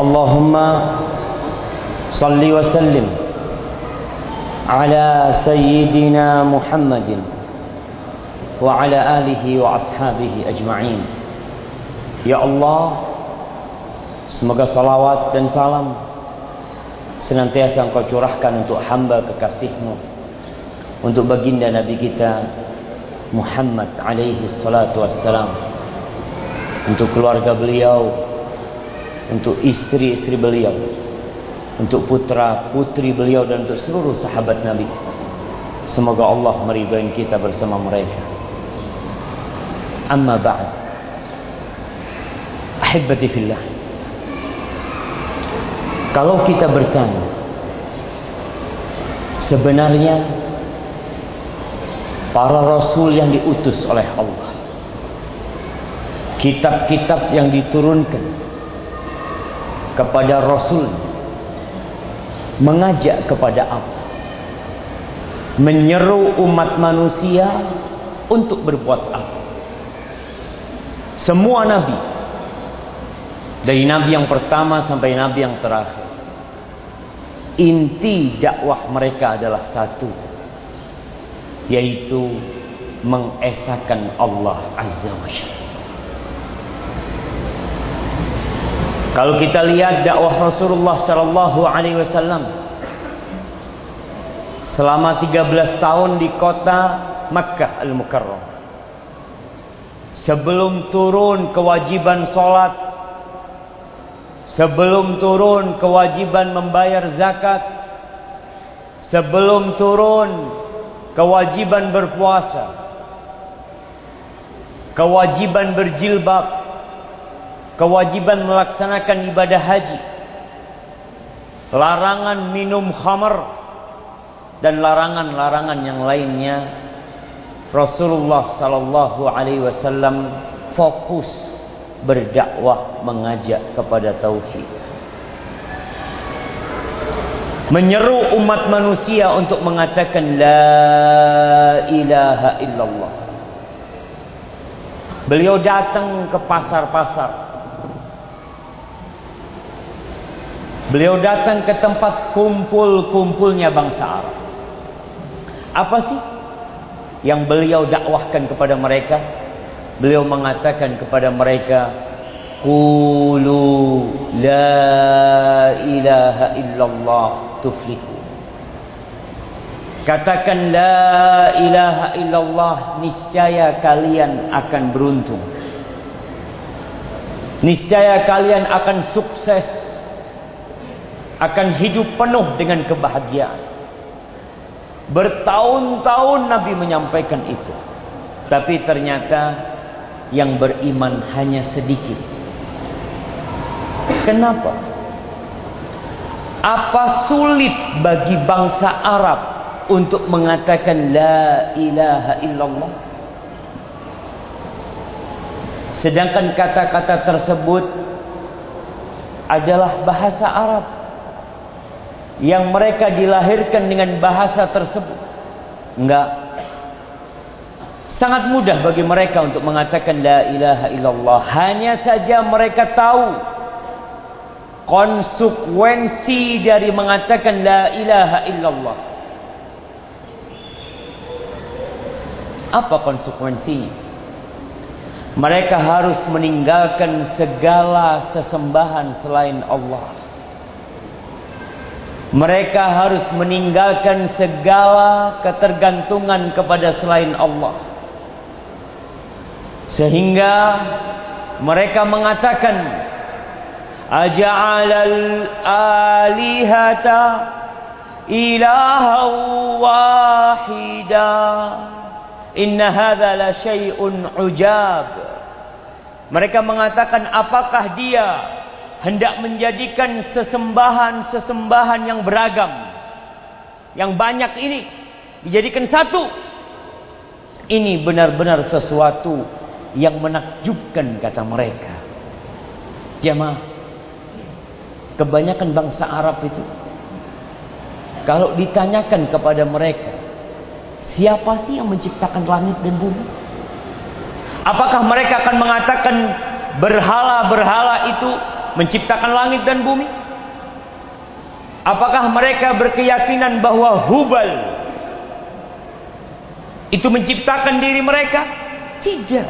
Allahumma salli wa sallim ala sayyidina Muhammadin wa ala alihi wa ashabihi ajma'in. Ya Allah, semoga salawat dan salam senantiasa Engkau curahkan untuk hamba kekasih-Mu, untuk baginda Nabi kita Muhammad alaihi salatu wassalam, untuk keluarga beliau, untuk istri-istri beliau, untuk putra-putri beliau, dan untuk seluruh sahabat Nabi. Semoga Allah meridai kita bersama mereka. Amma ba'd, ahibbati fillah, kalau kita bertanya sebenarnya para rasul yang diutus oleh Allah, kitab-kitab yang diturunkan kepada Rasul, mengajak kepada apa? Menyeru umat manusia untuk berbuat apa? Semua nabi, dari nabi yang pertama sampai nabi yang terakhir, inti dakwah mereka adalah satu, yaitu mengesahkan Allah Azza wa Jalla. Kalau kita lihat dakwah Rasulullah sallallahu alaihi wasallam selama 13 tahun di kota Makkah Al-Mukarramah, sebelum turun kewajiban salat, sebelum turun kewajiban membayar zakat, sebelum turun kewajiban berpuasa, kewajiban berjilbab, kewajiban melaksanakan ibadah haji, larangan minum khamar, dan larangan-larangan yang lainnya, Rasulullah sallallahu alaihi wasallam fokus berdakwah, mengajak kepada tauhid, menyeru umat manusia untuk mengatakan la ilaha illallah. Beliau datang ke pasar-pasar, beliau datang ke tempat kumpul-kumpulnya bangsa Arab. Apa sih yang beliau dakwahkan kepada mereka? Beliau mengatakan kepada mereka, qulu la ilaha illallah tuflihu. Katakan la ilaha illallah, niscaya kalian akan beruntung, niscaya kalian akan sukses, akan hidup penuh dengan kebahagiaan. Bertahun-tahun Nabi menyampaikan itu, tapi ternyata yang beriman hanya sedikit. Kenapa? Apa sulit bagi bangsa Arab untuk mengatakan la ilaha illallah? Sedangkan kata-kata tersebut adalah bahasa Arab, yang mereka dilahirkan dengan bahasa tersebut. Enggak, sangat mudah bagi mereka untuk mengatakan la ilaha illallah. Hanya saja mereka tahu konsekuensi dari mengatakan la ilaha illallah. Apa konsekuensinya? Mereka harus meninggalkan segala sesembahan selain Allah. Mereka harus meninggalkan segala ketergantungan kepada selain Allah. Sehingga mereka mengatakan, aja'alal alihata ilaha wahida inna hadza la syai'un ujab. Mereka mengatakan, apakah dia hendak menjadikan sesembahan-sesembahan yang beragam, yang banyak ini dijadikan satu? Ini benar-benar sesuatu yang menakjubkan, kata mereka. Jamaah, kebanyakan bangsa Arab itu, kalau ditanyakan kepada mereka, siapa sih yang menciptakan langit dan bumi? Apakah mereka akan mengatakan berhala-berhala itu menciptakan langit dan bumi? Apakah mereka berkeyakinan bahwa Hubal itu menciptakan diri mereka? Tidak.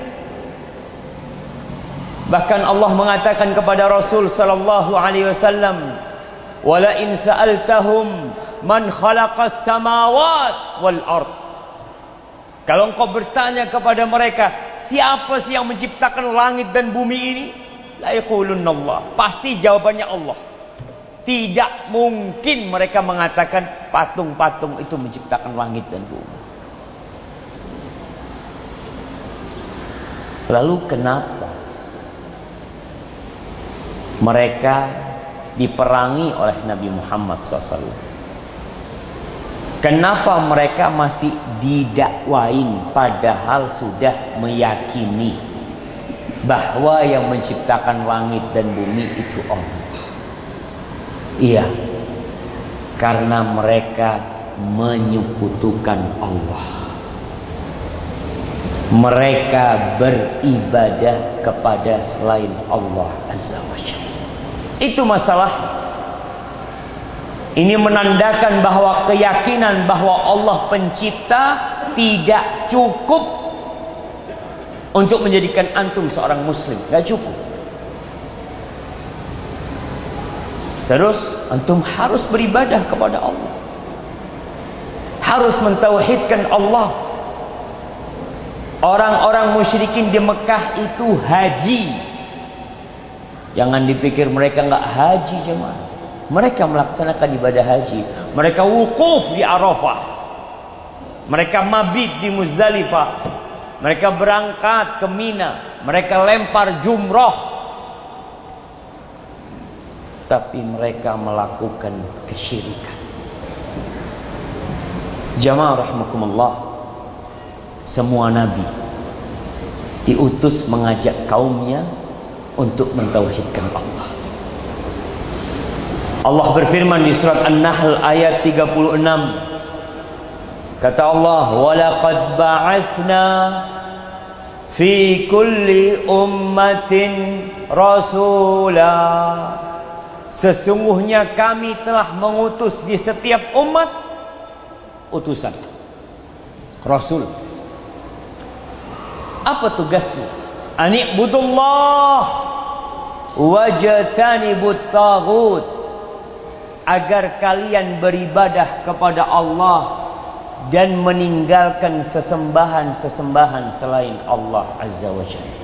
Bahkan Allah mengatakan kepada Rasul sallallahu alaihi wasallam, "Wala in sa'altahum man khalaqas samawati wal ard." Kalau engkau bertanya kepada mereka, siapa sih yang menciptakan langit dan bumi ini? La yaqulunna Allah. Pasti jawabannya Allah. Tidak mungkin mereka mengatakan patung-patung itu menciptakan langit dan bumi. Lalu kenapa mereka diperangi oleh Nabi Muhammad SAW? Kenapa mereka masih didakwain padahal sudah meyakini bahwa yang menciptakan langit dan bumi itu Allah? Iya, karena mereka menyekutukan Allah. Mereka beribadah kepada selain Allah Azza wa Jalla. Itu masalah. Ini menandakan bahwa keyakinan bahwa Allah pencipta tidak cukup untuk menjadikan antum seorang muslim. Tidak cukup. Terus antum harus beribadah kepada Allah. Harus mentauhidkan Allah. Orang-orang musyrikin di Mekah itu haji. Jangan dipikir mereka enggak haji, jemaah. Mereka melaksanakan ibadah haji. Mereka wukuf di Arafah. Mereka mabit di Muzdalifah. Mereka berangkat ke Mina. Mereka lempar jumrah. Tapi mereka melakukan kesyirikan. Jamaah rahimakumullah, semua nabi diutus mengajak kaumnya untuk mentauhidkan Allah. Allah berfirman di surat An-Nahl ayat 36. Kata Allah, "Wa laqad ba'atsna fi kulli ummatin rasula." Sesungguhnya kami telah mengutus di setiap umat utusan, rasul. Apa tugasnya? Ani'budullah wajtanibut taghut. Agar kalian beribadah kepada Allah dan meninggalkan sesembahan-sesembahan selain Allah Azza wa Jalla.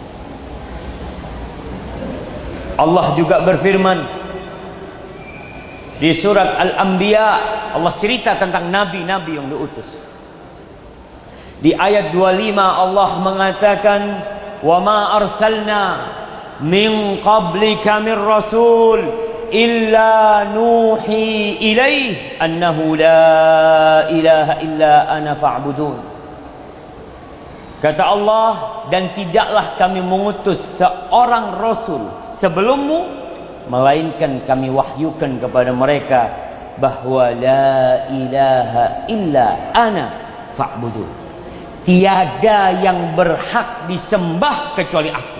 Allah juga berfirman di surat Al-Anbiya, Allah cerita tentang nabi-nabi yang diutus. Di ayat 25 Allah mengatakan, "Wa ma arsalna min qablika min rasul illa nuhi ilaih annahu la ilaha illa ana fa'budun." Kata Allah, dan tidaklah kami mengutus seorang rasul sebelummu, melainkan kami wahyukan kepada mereka bahwa la ilaha illa ana fa'budun. Tiada yang berhak disembah kecuali aku.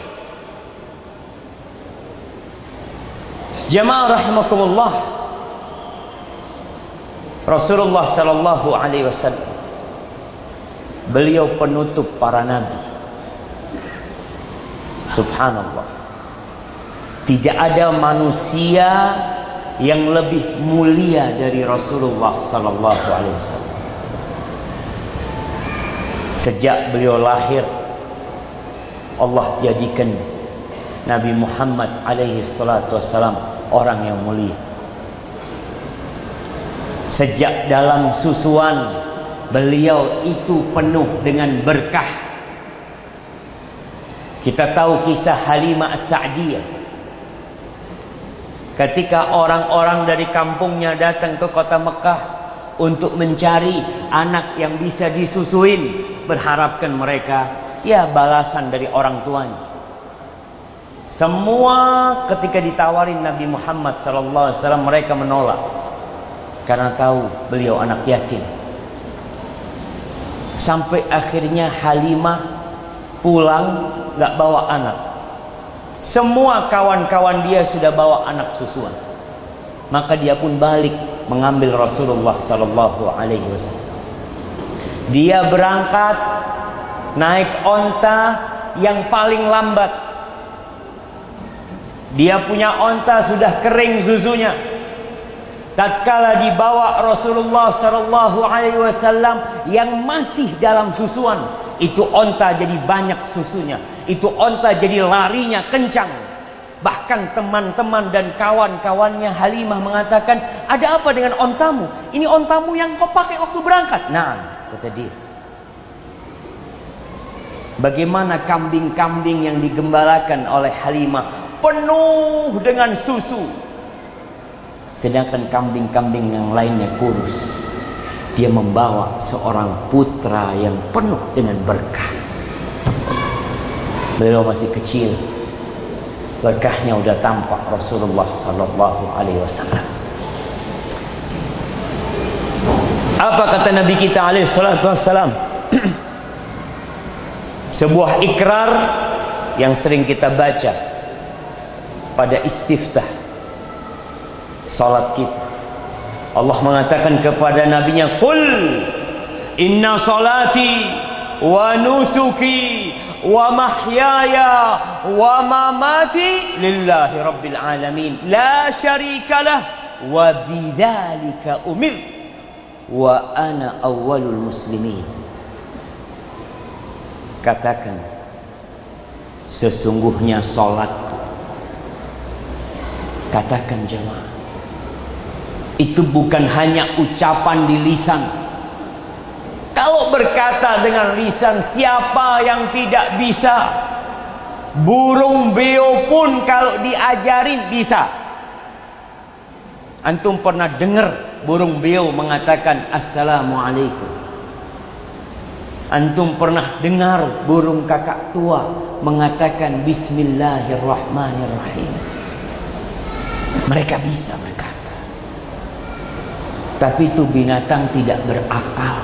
Jamaah rahimakumullah, Rasulullah sallallahu alaihi wasallam, beliau penutup para nabi. Subhanallah. Tidak ada manusia yang lebih mulia dari Rasulullah sallallahu alaihi wasallam. Sejak beliau lahir, Allah jadikan Nabi Muhammad alaihi salatu wasallam orang yang mulia. Sejak dalam susuan, beliau itu penuh dengan berkah. Kita tahu kisah Halimah As-Sa'diyah. Ketika orang-orang dari kampungnya datang ke kota Mekah untuk mencari anak yang bisa disusuin, berharapkan mereka ya balasan dari orang tuanya. Semua ketika ditawarin Nabi Muhammad SAW, mereka menolak karena tahu beliau anak yatim. Sampai akhirnya Halimah pulang gak bawa anak, Semua kawan-kawan dia sudah bawa anak susuan. Maka dia pun balik mengambil Rasulullah sallallahu alaihi wasallam. Dia berangkat naik onta yang paling lambat. Dia punya onta sudah kering susunya. Tatkala dibawa Rasulullah sallallahu alaihi wasallam yang masih dalam susuan, itu onta jadi banyak susunya. Itu onta jadi larinya kencang. Bahkan teman-teman dan kawan-kawannya Halimah mengatakan, ada apa dengan ontamu? Ini ontamu yang kau pakai waktu berangkat. Nah, kata dia. Bagaimana kambing-kambing yang digembalakan oleh Halimah penuh dengan susu. Sedangkan kambing-kambing yang lainnya kurus. Dia membawa seorang putra yang penuh dengan berkah. Beliau masih kecil. Berkahnya udah tampak Rasulullah sallallahu alaihi wasallam. Apa kata Nabi kita alaihi salatu wassalam? Sebuah ikrar yang sering kita baca pada istiftah salat kita. Allah mengatakan kepada nabinya, "Qul inna salati wa nusuki wa mahyaya wa mamati lillahi rabbil alamin la syarika lah wa bidzalika umir wa ana awwalul muslimin." Katakan, sesungguhnya salatku, katakan jemaah, itu bukan hanya ucapan di lisan. Kalau berkata dengan lisan, siapa yang tidak bisa? Burung beo pun kalau diajarin bisa. Antum pernah dengar burung beo mengatakan assalamualaikum? Antum pernah dengar burung kakak tua mengatakan bismillahirrahmanirrahim? Mereka bisa berkata. Tapi itu binatang tidak berakal,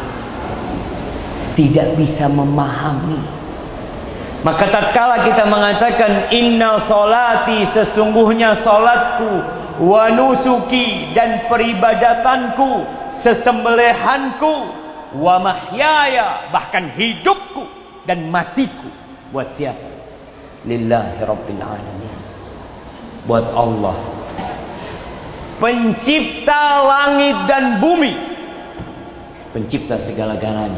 tidak bisa memahami. Maka tatkala kita mengatakan inna solati, sesungguhnya solatku, wa nusuki, dan peribadatanku, sesembelihanku, wa mahyaya, bahkan hidupku dan matiku, buat siapa? Lillahi rabbil alamin, buat Allah, pencipta langit dan bumi, pencipta segala-galanya.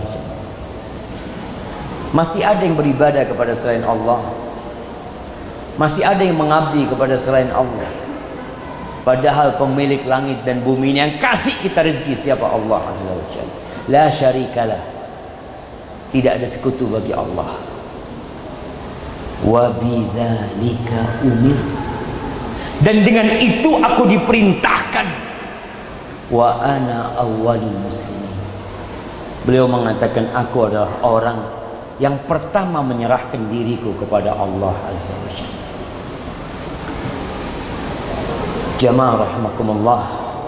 Masih ada yang beribadah kepada selain Allah, masih ada yang mengabdi kepada selain Allah. Padahal pemilik langit dan bumi ini yang kasih kita rezeki siapa? Allah Azza wa Jalla. La syarikalah, tidak ada sekutu bagi Allah. Wa bidzalika umir, dan dengan itu aku diperintahkan. Wa ana awwalul muslimin, beliau mengatakan aku adalah orang yang pertama menyerahkan diriku kepada Allah Azza wa Jalla. Jamaah rahimakumullah,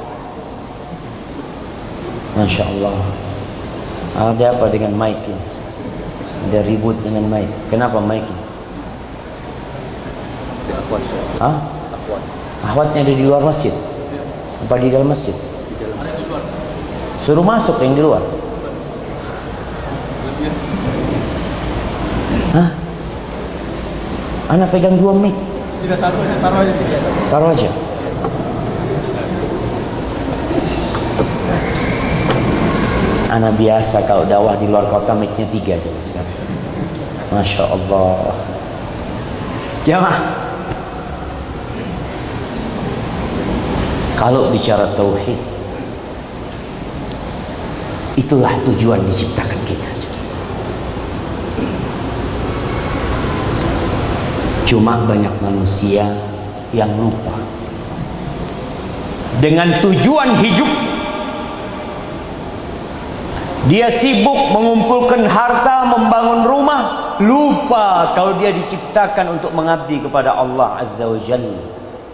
Masya Allah. Ada apa dengan mic ini? Ada ribut dengan mic. Kenapa mic ini? Hah? Ahwatnya ada di luar masjid? Apa di dalam masjid? Suruh masuk yang di luar. Hah? Anak pegang dua mic. Tidak, taruh aja. Taruh aja. Anak biasa kalau dakwah di luar kota mic-nya 3 aja sekarang. Masya Allah. Jamaah, kalau bicara tauhid, itulah tujuan diciptakan kita. Cuma banyak manusia yang lupa dengan tujuan hidup. Dia sibuk mengumpulkan harta, membangun rumah, lupa kalau dia diciptakan untuk mengabdi kepada Allah Azza wa Jalla.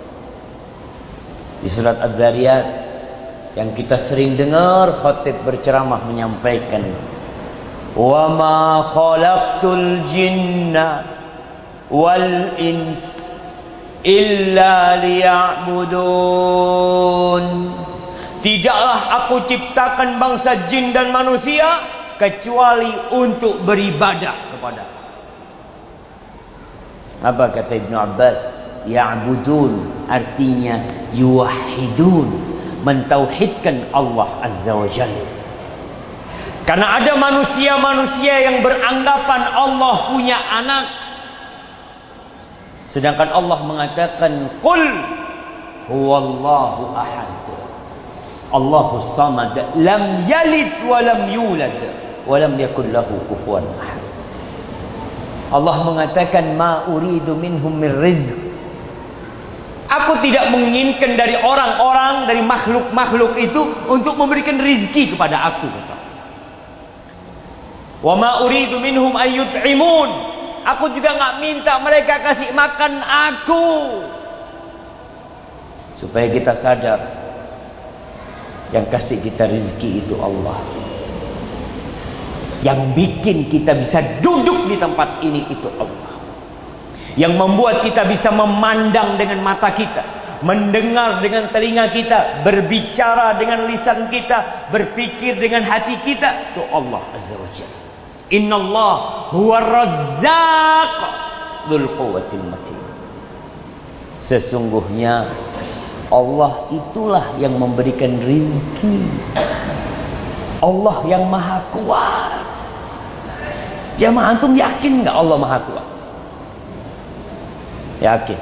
Di surat Adz-Dzariyat yang kita sering dengar khatib berceramah menyampaikan, wa ma khalaqtul jinna wal ins illa liya'budun. Tidaklah aku ciptakan bangsa jin dan manusia kecuali untuk beribadah kepada aku. Apa kata Ibnu Abbas? Ya'budun artinya yuwahhidun, mentauhidkan Allah Azza wa Jalla. Karena ada manusia-manusia yang beranggapan Allah punya anak, sedangkan Allah mengatakan qul huwallahu ahad, Allahus samad, lam yalid wa lam yulad wa lam yakul lahu kufuwan ahad. Allah mengatakan ma uridu minhum min rizq, aku tidak menginginkan dari orang-orang, dari makhluk-makhluk itu untuk memberikan rizki kepada aku. Wa ma uridu minhum an yut'imun, aku juga enggak minta mereka kasih makan aku. Supaya kita sadar, yang kasih kita rezeki itu Allah. Yang bikin kita bisa duduk di tempat ini itu Allah. Yang membuat kita bisa memandang dengan mata kita, mendengar dengan telinga kita, berbicara dengan lisan kita, berpikir dengan hati kita, itu Allah Azza wa Jalla. Innallah huwa razzaq dzul quwwatil matin. Sesungguhnya Allah itulah yang memberikan rizki. Allah yang maha kuat. Jamaah antum yakin nggak Allah maha kuat? Yakin.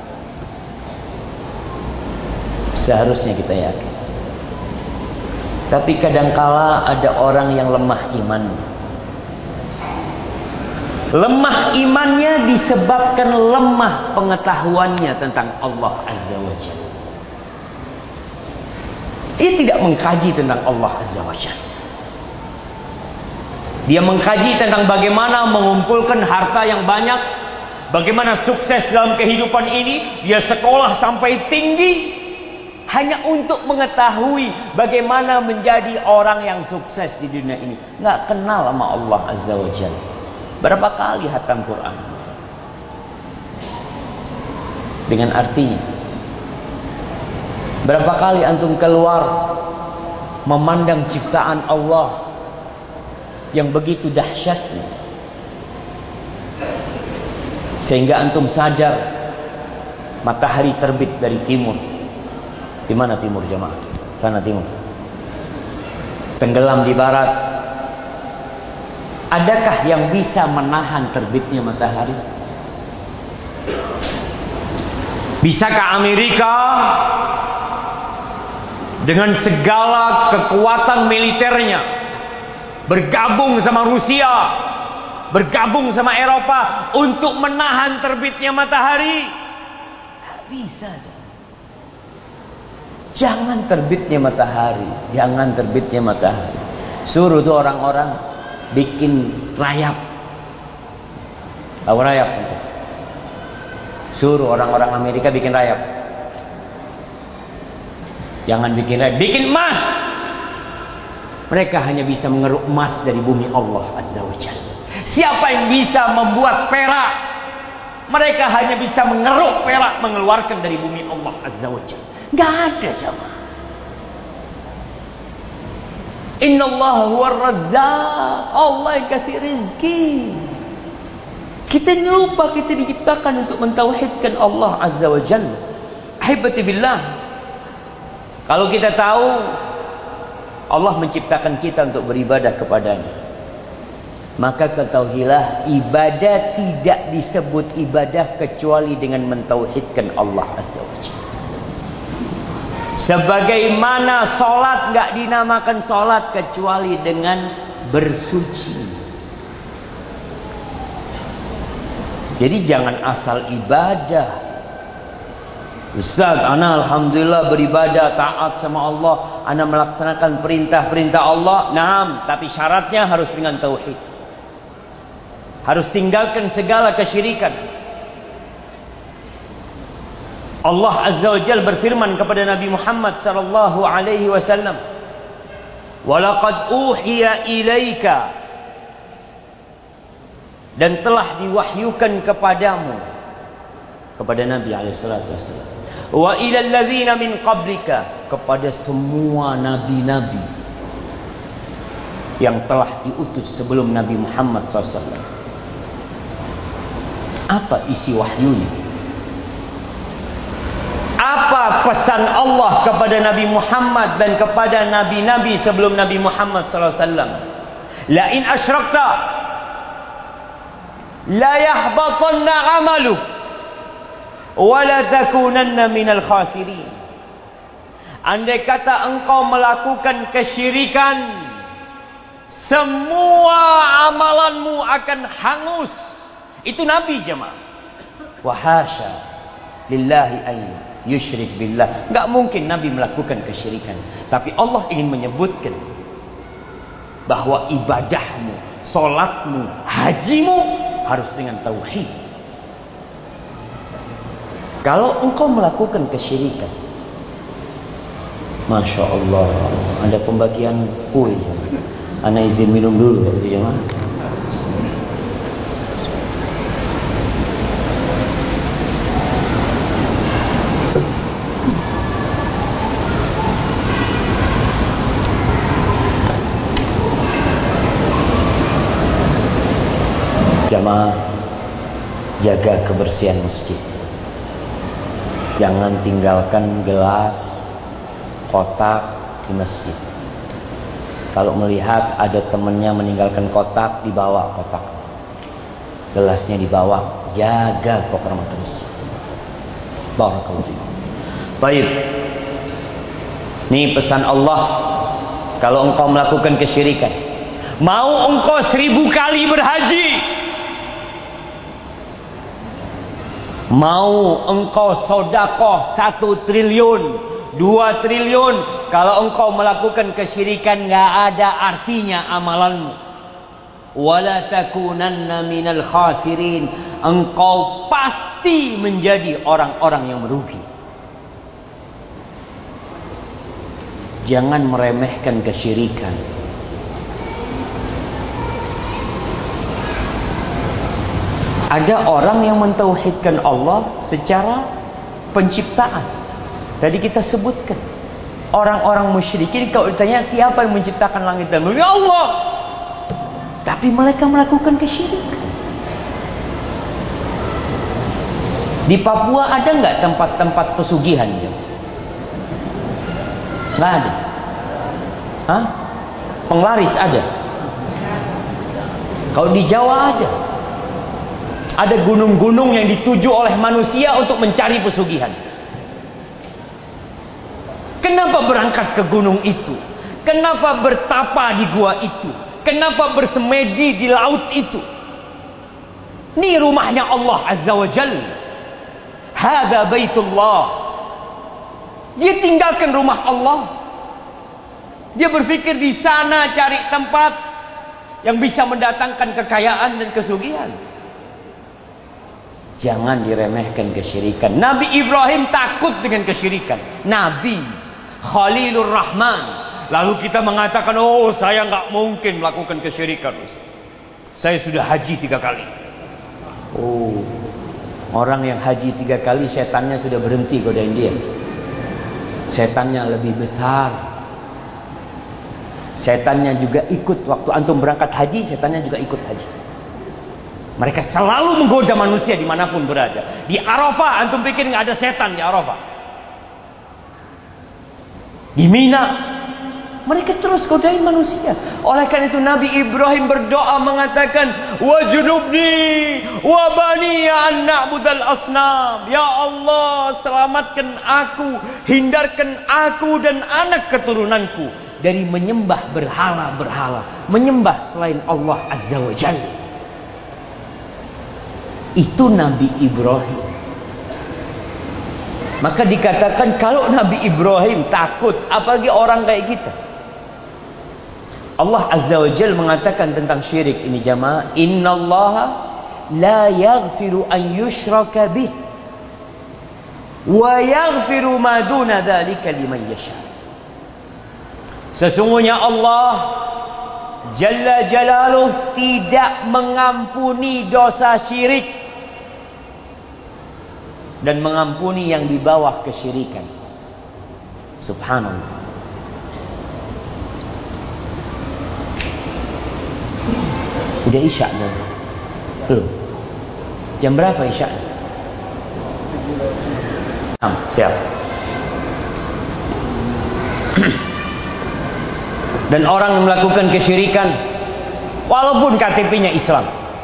Seharusnya kita yakin. Tapi kadangkala ada orang yang lemah iman. Lemah imannya disebabkan lemah pengetahuannya tentang Allah Azza wa Jalla. Dia tidak mengkaji tentang Allah Azza wa Jalla. Dia mengkaji tentang bagaimana mengumpulkan harta yang banyak, bagaimana sukses dalam kehidupan ini. Dia sekolah sampai tinggi hanya untuk mengetahui bagaimana menjadi orang yang sukses di dunia ini. Nggak kenal sama Allah Azza wa Jalla. Berapa kali hatam Quran dengan artinya? Berapa kali antum keluar memandang ciptaan Allah yang begitu dahsyatnya, sehingga antum sadar matahari terbit dari timur. Di mana timur jemaah? Sana timur. Tenggelam di barat. Adakah yang bisa menahan terbitnya matahari? Bisakah Amerika dengan segala kekuatan militernya bergabung sama Rusia, bergabung sama Eropa untuk menahan terbitnya matahari? Tak bisa. Jangan terbitnya matahari, jangan terbitnya matahari. Suruh tuh orang-orang bikin rayap. Tahu rayap? Suruh orang-orang Amerika bikin rayap. Jangan bikin rayap, bikin emas. Mereka hanya bisa mengeruk emas dari bumi Allah Azza wa Jalla. Siapa yang bisa membuat perak? Mereka hanya bisa mengeruk perak, mengeluarkan dari bumi Allah Azza wa Jalla. Gak ada sama. Innallaha huwar razzaq, Allah yang kasih rezeki. Kita lupa kita diciptakan untuk mentauhidkan Allah Azza wa Jalla. Ahibati billah, kalau kita tahu Allah menciptakan kita untuk beribadah kepadanya, maka ketahuilah ibadah tidak disebut ibadah kecuali dengan mentauhidkan Allah Azza wa Jalla. Sebagaimana solat gak dinamakan solat kecuali dengan bersuci. Jadi jangan asal ibadah. Ustaz, ana alhamdulillah beribadah, taat sama Allah, ana melaksanakan perintah-perintah Allah. Naam, tapi syaratnya harus dengan tauhid. Harus tinggalkan segala kesyirikan. Allah Azza wa Jalla berfirman kepada Nabi Muhammad sallallahu alaihi wasallam, "Wa laqad uhiya ilaika," dan telah diwahyukan kepadamu, kepada Nabi SAW. Wa ilal ladzina min qablika, kepada semua nabi-nabi yang telah diutus sebelum Nabi Muhammad SAW. Apa isi wahyunya? Apa pesan Allah kepada Nabi Muhammad dan kepada nabi-nabi sebelum Nabi Muhammad SAW? La in asyrakta la yahbatanna 'amaluka wa la takunanna minal khasirin. Andai kata engkau melakukan kesyirikan, semua amalanmu akan hangus. Itu Nabi jemaah. Wa hasya lillahi an yusyrik billah. Enggak mungkin Nabi melakukan kesyirikan. Tapi Allah ingin menyebutkan bahwa ibadahmu, solatmu, hajimu harus dengan tauhid. Kalau engkau melakukan kesyirikan, Masya Allah, ada pembagian kue. Ana izin minum dulu ya jemaah. Jamaah, jaga kebersihan masjid. Jangan tinggalkan gelas, kotak di masjid. Kalau melihat ada temannya meninggalkan kotak, dibawa kotak. Gelasnya dibawa. Jaga kehormatan masjid. Barakallahu fiikum. Baik. Ini pesan Allah. Kalau engkau melakukan kesyirikan, mau engkau 1000 kali berhaji, mau engkau sodakoh 1 triliun, 2 triliun, kalau engkau melakukan kesyirikan, gak ada artinya amalanmu. Wala takunanna minal khasirin, engkau pasti menjadi orang-orang yang merugi. Jangan meremehkan kesyirikan. Ada orang yang mentauhidkan Allah secara penciptaan. Tadi kita sebutkan orang-orang musyrikin, kalau ditanya siapa yang menciptakan langit dan bumi, Allah. Tapi mereka melakukan kesyirikan. Di Papua ada nggak tempat-tempat pesugihan? Nggak ada. Hah? Penglaris ada. Kalau di Jawa ada. Ada gunung-gunung yang dituju oleh manusia untuk mencari pesugihan. Kenapa berangkat ke gunung itu? Kenapa bertapa di gua itu? Kenapa bersemedi di laut itu? Ini rumahnya Allah Azza wa Jalla. Hada baitullah. Dia tinggalkan rumah Allah. Dia berpikir di sana cari tempat yang bisa mendatangkan kekayaan dan kesugihan. Jangan diremehkan kesyirikan. Nabi Ibrahim takut dengan kesyirikan. Nabi Khalilur Rahman. Lalu kita mengatakan, oh saya nggak mungkin melakukan kesyirikan. Saya sudah haji 3 kali. Oh, orang yang haji 3 kali setannya sudah berhenti godain dia. Setannya lebih besar. Setannya juga ikut. Waktu antum berangkat haji, setannya juga ikut haji. Mereka selalu menggoda manusia dimanapun berada. Di Arafah, antum pikir nggak ada setan di Arafah? Di Mina, mereka terus godain manusia. Oleh karena itu Nabi Ibrahim berdoa mengatakan, wajnubni wa bani an na'budal asnam. Ya Allah, selamatkan aku, hindarkan aku dan anak keturunanku dari menyembah berhala-berhala, menyembah selain Allah Azza wa Jalla. Itu Nabi Ibrahim. Maka dikatakan kalau Nabi Ibrahim takut, apalagi orang kayak kita. Allah Azza wa Jalla mengatakan tentang syirik ini jamaah, innallaha la yaghfiru an yushraka bih wa yaghfiru ma duna dzalika liman yasha. Sesungguhnya Allah Jalla Jalaluh tidak mengampuni dosa syirik. dan mengampuni yang di bawah kesyirikan. Subhanallah. Udah isya belum? Jam berapa isya? Siap. Dan orang yang melakukan kesyirikan walaupun KTP-nya Islam,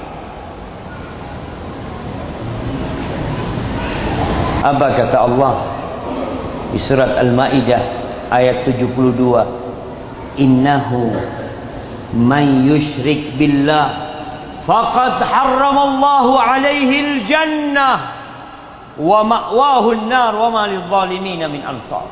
apa kata Allah di surat Al-Maidah ayat 72? Innahu man yusyrik billah faqad harramallahu alaihi al-jannah wa ma'wahu an-nar wa ma lidh-dhalimin min ansar.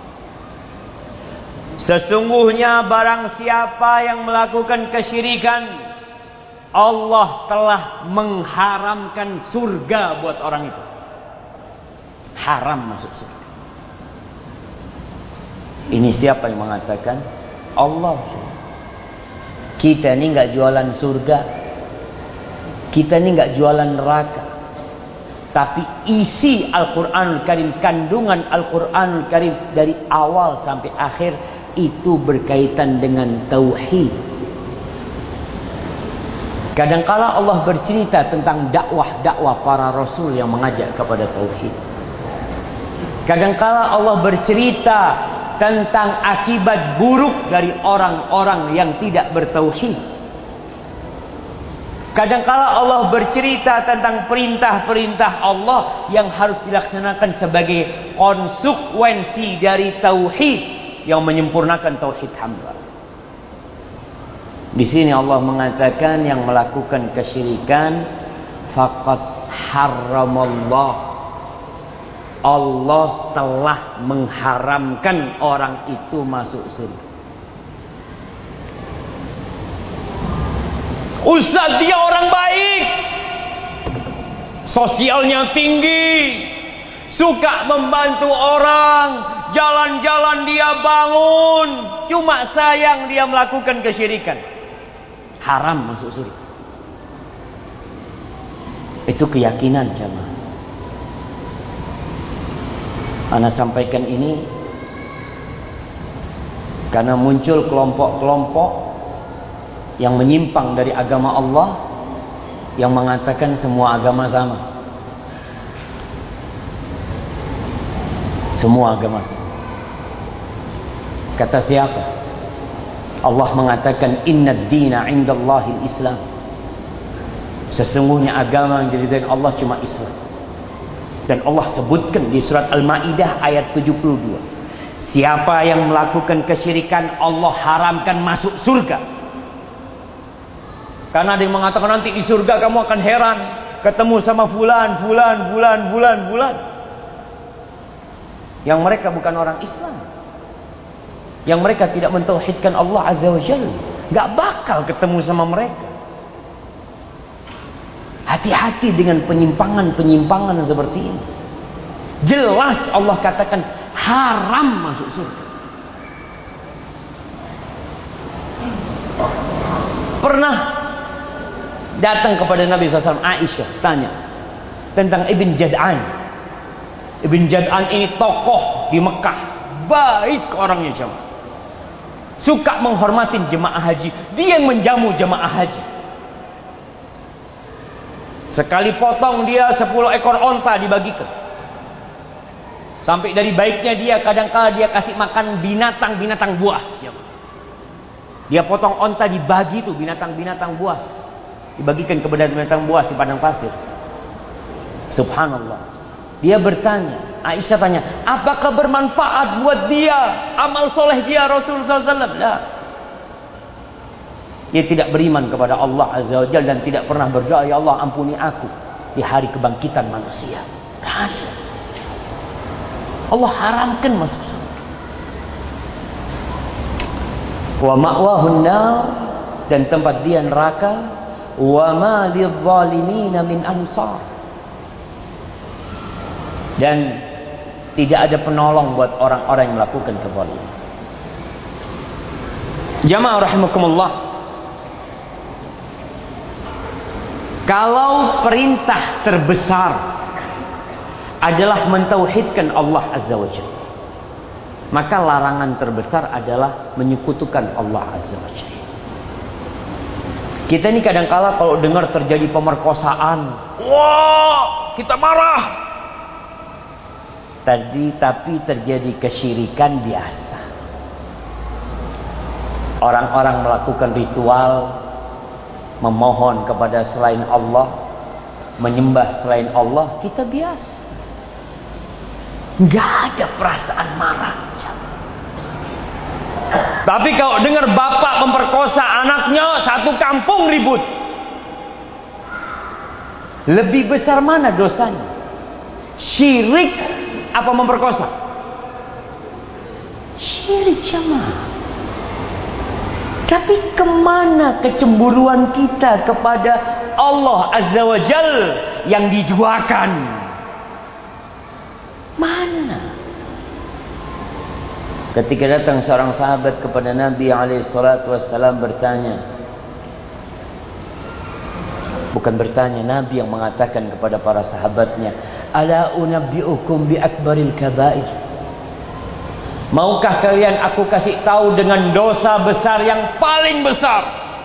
Sesungguhnya barang siapa yang melakukan kesyirikan, Allah telah mengharamkan surga buat orang itu. Haram masuk surga. Ini siapa yang mengatakan? Allah. Kita ini nggak jualan surga, kita ini nggak jualan neraka, tapi isi Al-Quranul Karim, kandungan Al-Quranul Karim dari awal sampai akhir itu berkaitan dengan tauhid. Kadangkala Allah bercerita tentang dakwah-dakwah para rasul yang mengajak kepada tauhid. Kadangkala Allah bercerita tentang akibat buruk dari orang-orang yang tidak bertauhid. Kadangkala Allah bercerita tentang perintah-perintah Allah yang harus dilaksanakan sebagai konsekuensi dari tauhid yang menyempurnakan tauhid hamba. Di sini Allah mengatakan yang melakukan kesyirikan faqad harramallah, Allah telah mengharamkan orang itu masuk surga. Ustaz, dia orang baik, sosialnya tinggi, suka membantu orang, jalan-jalan dia bangun, cuma sayang dia melakukan kesyirikan, haram masuk surga. Itu keyakinan jemaah. Ana sampaikan ini karena muncul kelompok-kelompok yang menyimpang dari agama Allah, yang mengatakan semua agama sama. Semua agama sama. Kata siapa? Allah mengatakan innad dina indallahil Islam. Sesungguhnya agama yang diridhai Allah cuma Islam. Dan Allah sebutkan di surat Al-Maidah ayat 72. Siapa yang melakukan kesyirikan, Allah haramkan masuk surga. Karena ada yang mengatakan nanti di surga kamu akan heran ketemu sama fulan. Yang mereka bukan orang Islam, yang mereka tidak mentauhidkan Allah Azza wa Jalla, gak bakal ketemu sama mereka. Hati-hati dengan penyimpangan-penyimpangan seperti ini. Jelas Allah katakan haram masuk surga. Pernah datang kepada Nabi SAW Aisyah tanya tentang Ibn Jad'an. Ibn Jad'an ini tokoh di Mekah, baik orangnya jemaah, suka menghormatin jemaah haji, dia yang menjamu jemaah haji. Sekali potong dia 10 ekor onta dibagikan. Sampai dari baiknya dia kadang-kala dia kasih makan binatang-binatang buas. Dia potong onta dibagi tuh binatang-binatang buas, dibagikan kepada binatang buas di padang pasir. Subhanallah. Dia bertanya, Aisyah tanya, apakah bermanfaat buat dia amal soleh dia Rasulullah SAW? Lah. Dia tidak beriman kepada Allah Azza wa Jalla dan tidak pernah berdoa, ya Allah ampuni aku di hari kebangkitan manusia. Tak ada. Allah haramkan masuk surga. Wa ma'wahun nar, dan tempat dia neraka. Wa ma lidh-dhalimin min ansar, dan tidak ada penolong buat orang-orang yang melakukan kezaliman. Jamaah rahimakumullah, kalau perintah terbesar adalah mentauhidkan Allah Azza wa Jalla. Maka larangan terbesar adalah menyekutukan Allah Azza wa Jalla. Kita ini kadang-kala kalau dengar terjadi pemerkosaan, wah, kita marah. Tapi terjadi kesyirikan biasa. Orang-orang melakukan ritual, memohon kepada selain Allah, menyembah selain Allah, kita biasa. Nggak ada perasaan marah. Tapi kalau dengar bapak memperkosa anaknya, satu kampung ribut. Lebih besar mana dosanya? Syirik apa memperkosa? Syirik jemaah. Tapi kemana kecemburuan kita kepada Allah Azza wa Jal yang diduakan? Mana? Ketika datang seorang sahabat kepada Nabi SAW bertanya. Bukan bertanya, Nabi yang mengatakan kepada para sahabatnya, "Ala unabbi'ukum bi akbaril kabair?" Maukah kalian aku kasih tahu dengan dosa besar yang paling besar?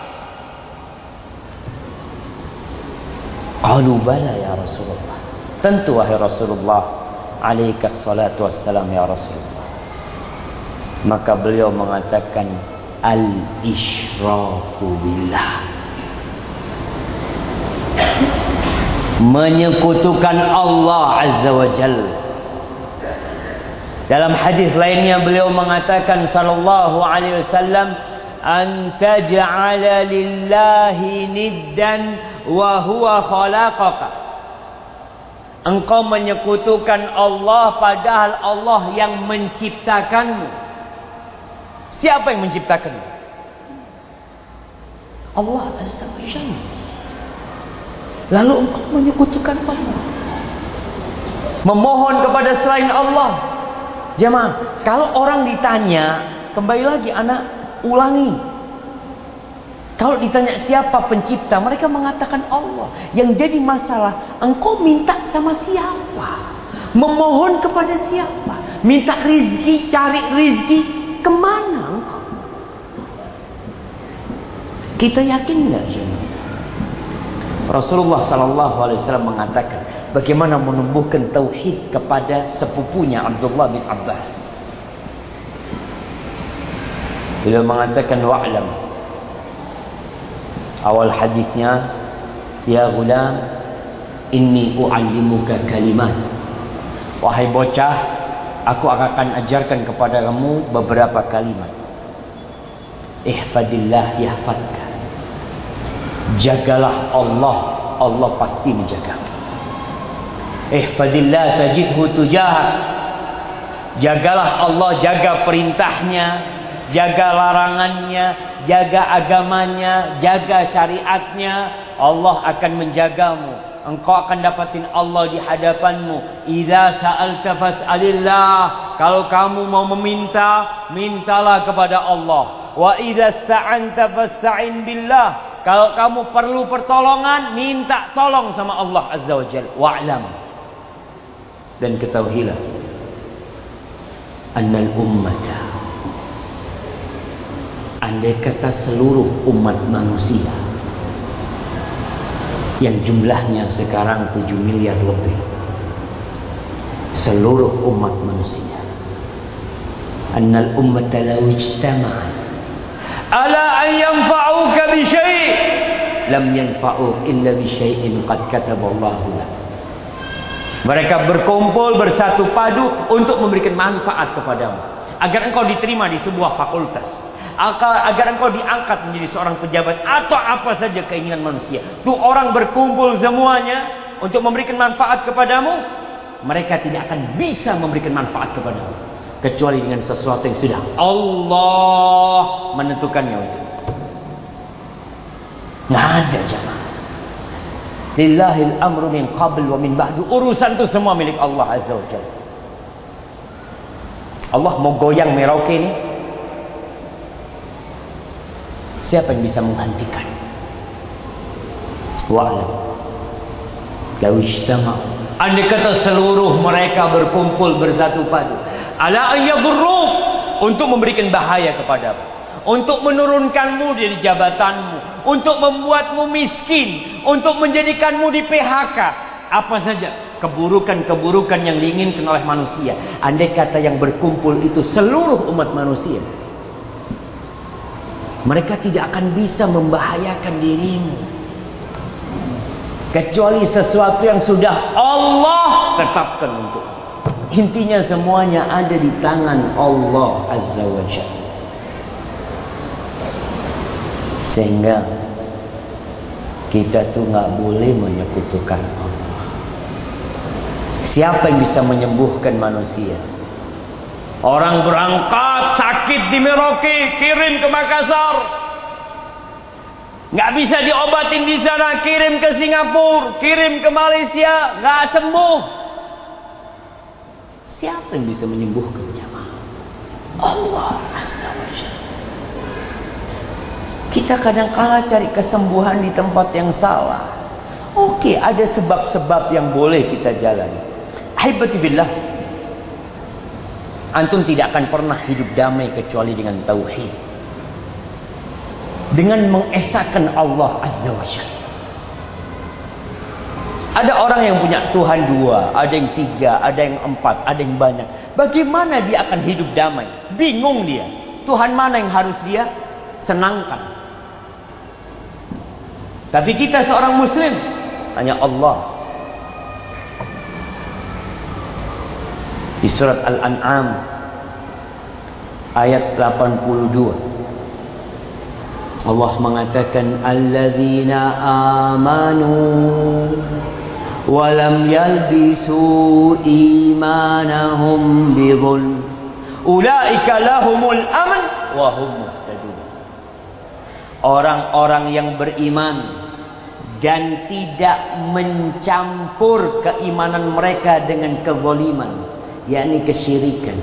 Qalu bala ya Rasulullah. Tentu wahai Rasulullah, alaikas salatu wassalam ya Rasulullah. Maka beliau mengatakan al-isyraku billah, menyekutukan Allah Azza wa Jalla. Dalam hadis lainnya beliau mengatakan sallallahu alaihi wasallam, an taj'ala lillahi niddan wa huwa khalaqaka. Engkau menyekutukan Allah padahal Allah yang menciptakanmu. Siapa yang menciptakanmu? Allah Azza wa Jalla. Lalu engkau menyekutukan Allah, memohon kepada selain Allah. Jemaah, kalau orang ditanya, kembali lagi anak ulangi. Kalau ditanya siapa pencipta, mereka mengatakan Allah. Yang jadi masalah, engkau minta sama siapa? Memohon kepada siapa? Minta rizki, cari rizki, kemana engkau? Kita yakin nggak, jemaah? Rasulullah SAW mengatakan bagaimana menumbuhkan tauhid kepada sepupunya Abdullah bin Abbas. Beliau mengatakan wa'lam. Awal hadisnya, ya gulam, inni u'allimuka kalimat. Wahai bocah, aku akan ajarkan kepada kamu beberapa kalimat. Ihfadillah yahfadka. Jagalah Allah, Allah pasti menjaga. Ihfadillah tajidhu tujahak. Jagalah Allah, jaga perintahnya, jaga larangannya, jaga agamanya, jaga syariatnya, Allah akan menjagamu. Engkau akan dapatin Allah di hadapanmu. Idza sa'alta fas'alillah. Kalau kamu mau meminta, mintalah kepada Allah. Wa idza sta'anta fasta'in billah. Kalau kamu perlu pertolongan, minta tolong sama Allah Azza wa Jalla. Wa'lam. Dan ketahuilah, annal ummata, andai kata seluruh umat manusia yang jumlahnya sekarang 7 miliar lebih, seluruh umat manusia, annal ummata law ijtama'at ala an yanfa'uka bi syai' lam yanfa'uk illa bi syai'in qad kataballahu lak. Mereka berkumpul bersatu padu untuk memberikan manfaat kepadamu, agar engkau diterima di sebuah fakultas, agar engkau diangkat menjadi seorang pejabat atau apa saja keinginan manusia. Tuh orang berkumpul semuanya untuk memberikan manfaat kepadamu, mereka tidak akan bisa memberikan manfaat kepadamu kecuali dengan sesuatu yang sudah Allah menentukannya untuk. Nggak ada jemaah. Lillahil amru min qabl wa min ba'du. Urusan itu semua milik Allah Azza wa Jalla. Allah mau goyang Merauke ini, siapa yang bisa menghentikan? Wa'lam law ijtama'u Andai kata seluruh mereka berkumpul bersatu padu, ala an yadurruk, untuk memberikan bahaya kepadamu, untuk menurunkanmu dari jabatanmu, untuk membuatmu miskin, untuk menjadikanmu di PHK, apa saja keburukan-keburukan yang diinginkan oleh manusia. Andai kata yang berkumpul itu seluruh umat manusia, mereka tidak akan bisa membahayakan dirimu, kecuali sesuatu yang sudah Allah tetapkan untuk. Intinya semuanya ada di tangan Allah Azza wa Jalla. Sehingga kita tuh nggak boleh menyekutukan Allah. Siapa yang bisa menyembuhkan manusia? Orang berangkat sakit di Merauke, kirim ke Makassar. Nggak bisa diobatin di sana, kirim ke Singapura, kirim ke Malaysia, nggak sembuh. Siapa yang bisa menyembuhkan jamaah? Allah Azza wa Jalla. Kita kadang-kala cari kesembuhan di tempat yang salah. Oke, ada sebab-sebab yang boleh kita jalani. Ahibati billah, antum tidak akan pernah hidup damai kecuali dengan tauhid, dengan mengesahkan Allah Azza wa Jalla. Ada orang yang punya Tuhan dua, ada yang tiga, ada yang empat, ada yang banyak. Bagaimana dia akan hidup damai? Bingung dia. Tuhan mana yang harus dia senangkan? Tapi kita seorang muslim, hanya Allah. Di surat Al-An'am ayat 82, Allah mengatakan, alladzina amanu walam yalbisu imanahum bidzulm ulaika lahumul aman wa hum muhtadun. Orang-orang yang beriman dan tidak mencampur keimanan mereka dengan kezaliman, yakni kesyirikan.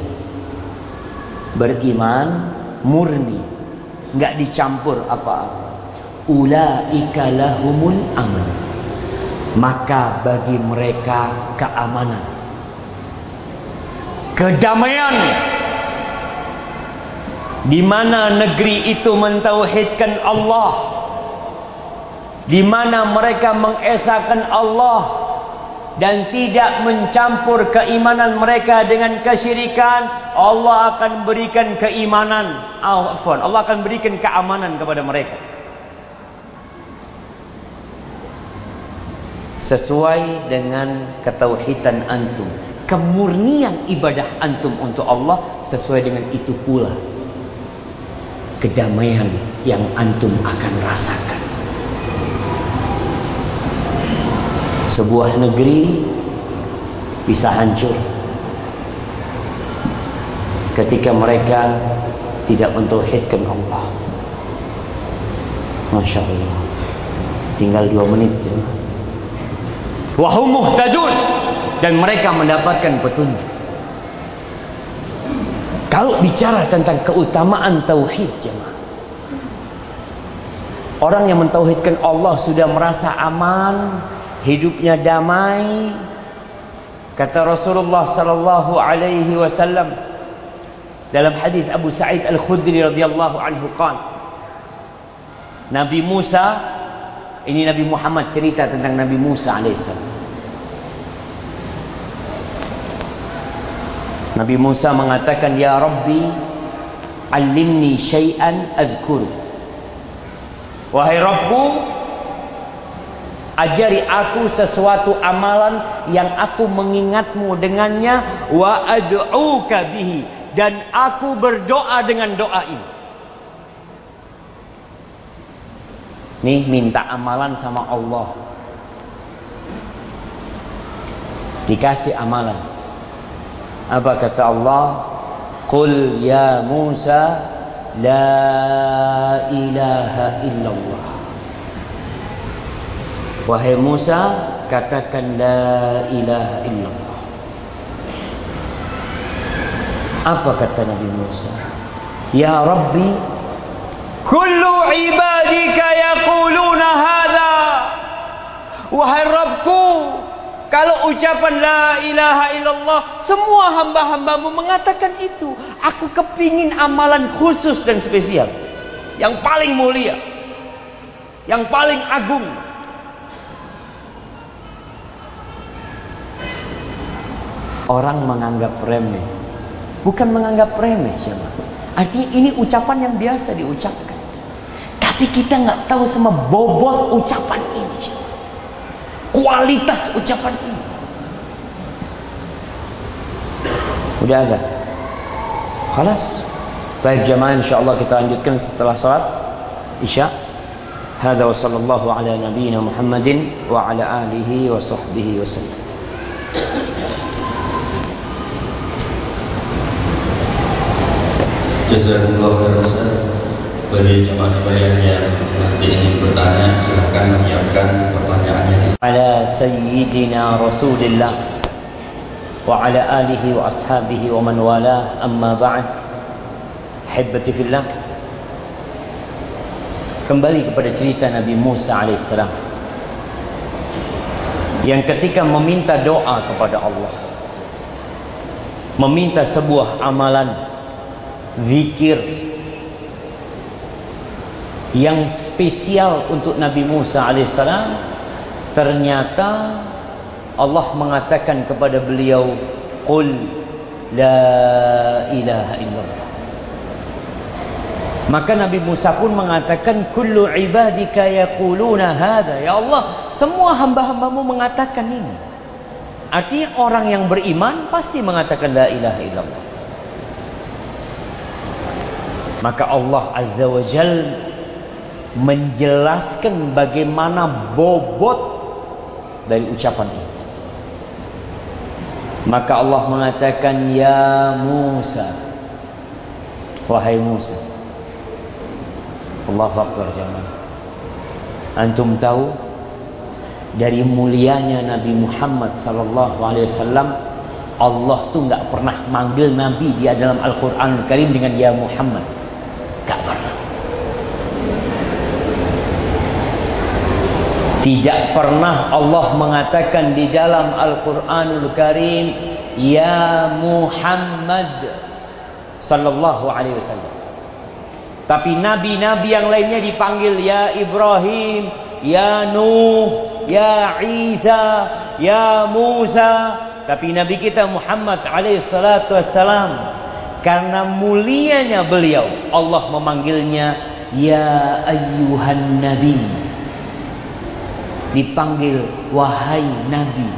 Beriman murni, enggak dicampur apa-apa. Ulaika lahumul aman, maka bagi mereka keamanan, kedamaian. Di mana negeri itu mentauhidkan Allah, di mana mereka mengesahkan Allah dan tidak mencampur keimanan mereka dengan kesyirikan, Allah akan berikan keimanan, Allah akan berikan keamanan kepada mereka. Sesuai dengan ketauhidan antum, kemurnian ibadah antum untuk Allah, sesuai dengan itu pula kedamaian yang antum akan rasakan. Sebuah negeri bisa hancur ketika mereka tidak mentauhidkan Allah. Masya Allah, tinggal 2 menit je. Wahum muhtadun, dan mereka mendapatkan petunjuk. Kalau bicara tentang keutamaan tauhid, jemaah, orang yang mentauhidkan Allah sudah merasa aman, hidupnya damai. Kata Rasulullah sallallahu alaihi wasallam dalam hadis Abu Sa'id Al-Khudri radhiyallahu anhu, qala, Nabi Musa, ini Nabi Muhammad cerita tentang Nabi Musa alaihissalam. Nabi Musa mengatakan, ya Rabbi, alimni syai'an adhkuru. Wahai Rabbku, ajari aku sesuatu amalan yang aku mengingatmu dengannya, wa ad'uka bihi, dan aku berdoa dengan doa ini. Nih, minta amalan sama Allah, dikasih amalan. Apa kata Allah? Qul ya Musa la ilaha illallah. Wahai Musa, katakan la ilaha illallah. Apa kata Nabi Musa? Ya Rabbi, kullu ibadika yaquluna hadha. Wahai Rabbku, Kalau ucapan la ilaha illallah, semua hamba-hambamu mengatakan itu. Aku kepingin amalan khusus dan spesial, yang paling mulia, yang paling agung. Orang menganggap remeh. Bukan menganggap remeh, siapa? Artinya ini ucapan yang biasa diucapkan. Tapi kita nggak tahu sama bobot ucapan ini, kualitas ucapan ini. Udah ada. Khalas. Baik jamaah, insyaallah kita lanjutkan setelah salat Isya. Hada wa sallallahu ala nabiyyina Muhammadin wa ala alihi wa sahbihi wasallam. Jazakumullah khairan Ustaz. Bagi jemaah sekalian yang nanti ingin bertanya, silakan menyiapkan pertanyaannya di Ala sayyidina Rasulillah wa ala alihi wa ashabihi wa man wala, amma ba'd. Hibbati fillah. Kembali kepada cerita Nabi Musa alaihissalam, yang ketika meminta doa kepada Allah, meminta sebuah amalan zikir yang spesial untuk Nabi Musa alaihissalam, ternyata Allah mengatakan kepada beliau, qul la ilaha illallah. Maka Nabi Musa pun mengatakan, kullu ibadika yaquluna hadza. Ya Allah, semua hamba-hambamu mengatakan ini. Artinya orang yang beriman pasti mengatakan la ilaha illallah. Maka Allah Azza wa Jal menjelaskan bagaimana bobot dari ucapan ini. Maka Allah mengatakan, ya Musa, wahai Musa. Allahu Akbar jemaah. Antum tahu dari mulianya Nabi Muhammad sallallahu alaihi wasallam, Allah tuh enggak pernah manggil Nabi dia dalam Al-Qur'an Al-Karim dengan ya Muhammad. Enggak pernah. Tidak pernah Allah mengatakan di dalam Al-Quranul Karim ya Muhammad sallallahu alaihi wasallam. Tapi nabi-nabi yang lainnya dipanggil ya Ibrahim, ya Nuh, ya Isa, ya Musa. Tapi Nabi kita Muhammad alaihi salatu wassalam, karena mulianya beliau, Allah memanggilnya ya ayyuhan nabi. Dipanggil wahai nabi.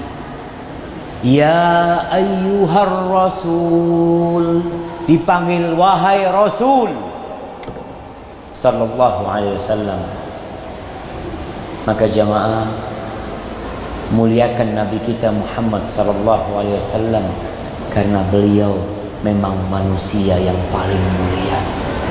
Ya ayyuhar rasul. Dipanggil wahai rasul sallallahu alaihi wasallam. Maka jamaah, muliakan nabi kita Muhammad sallallahu alaihi wasallam, karena beliau memang manusia yang paling mulia.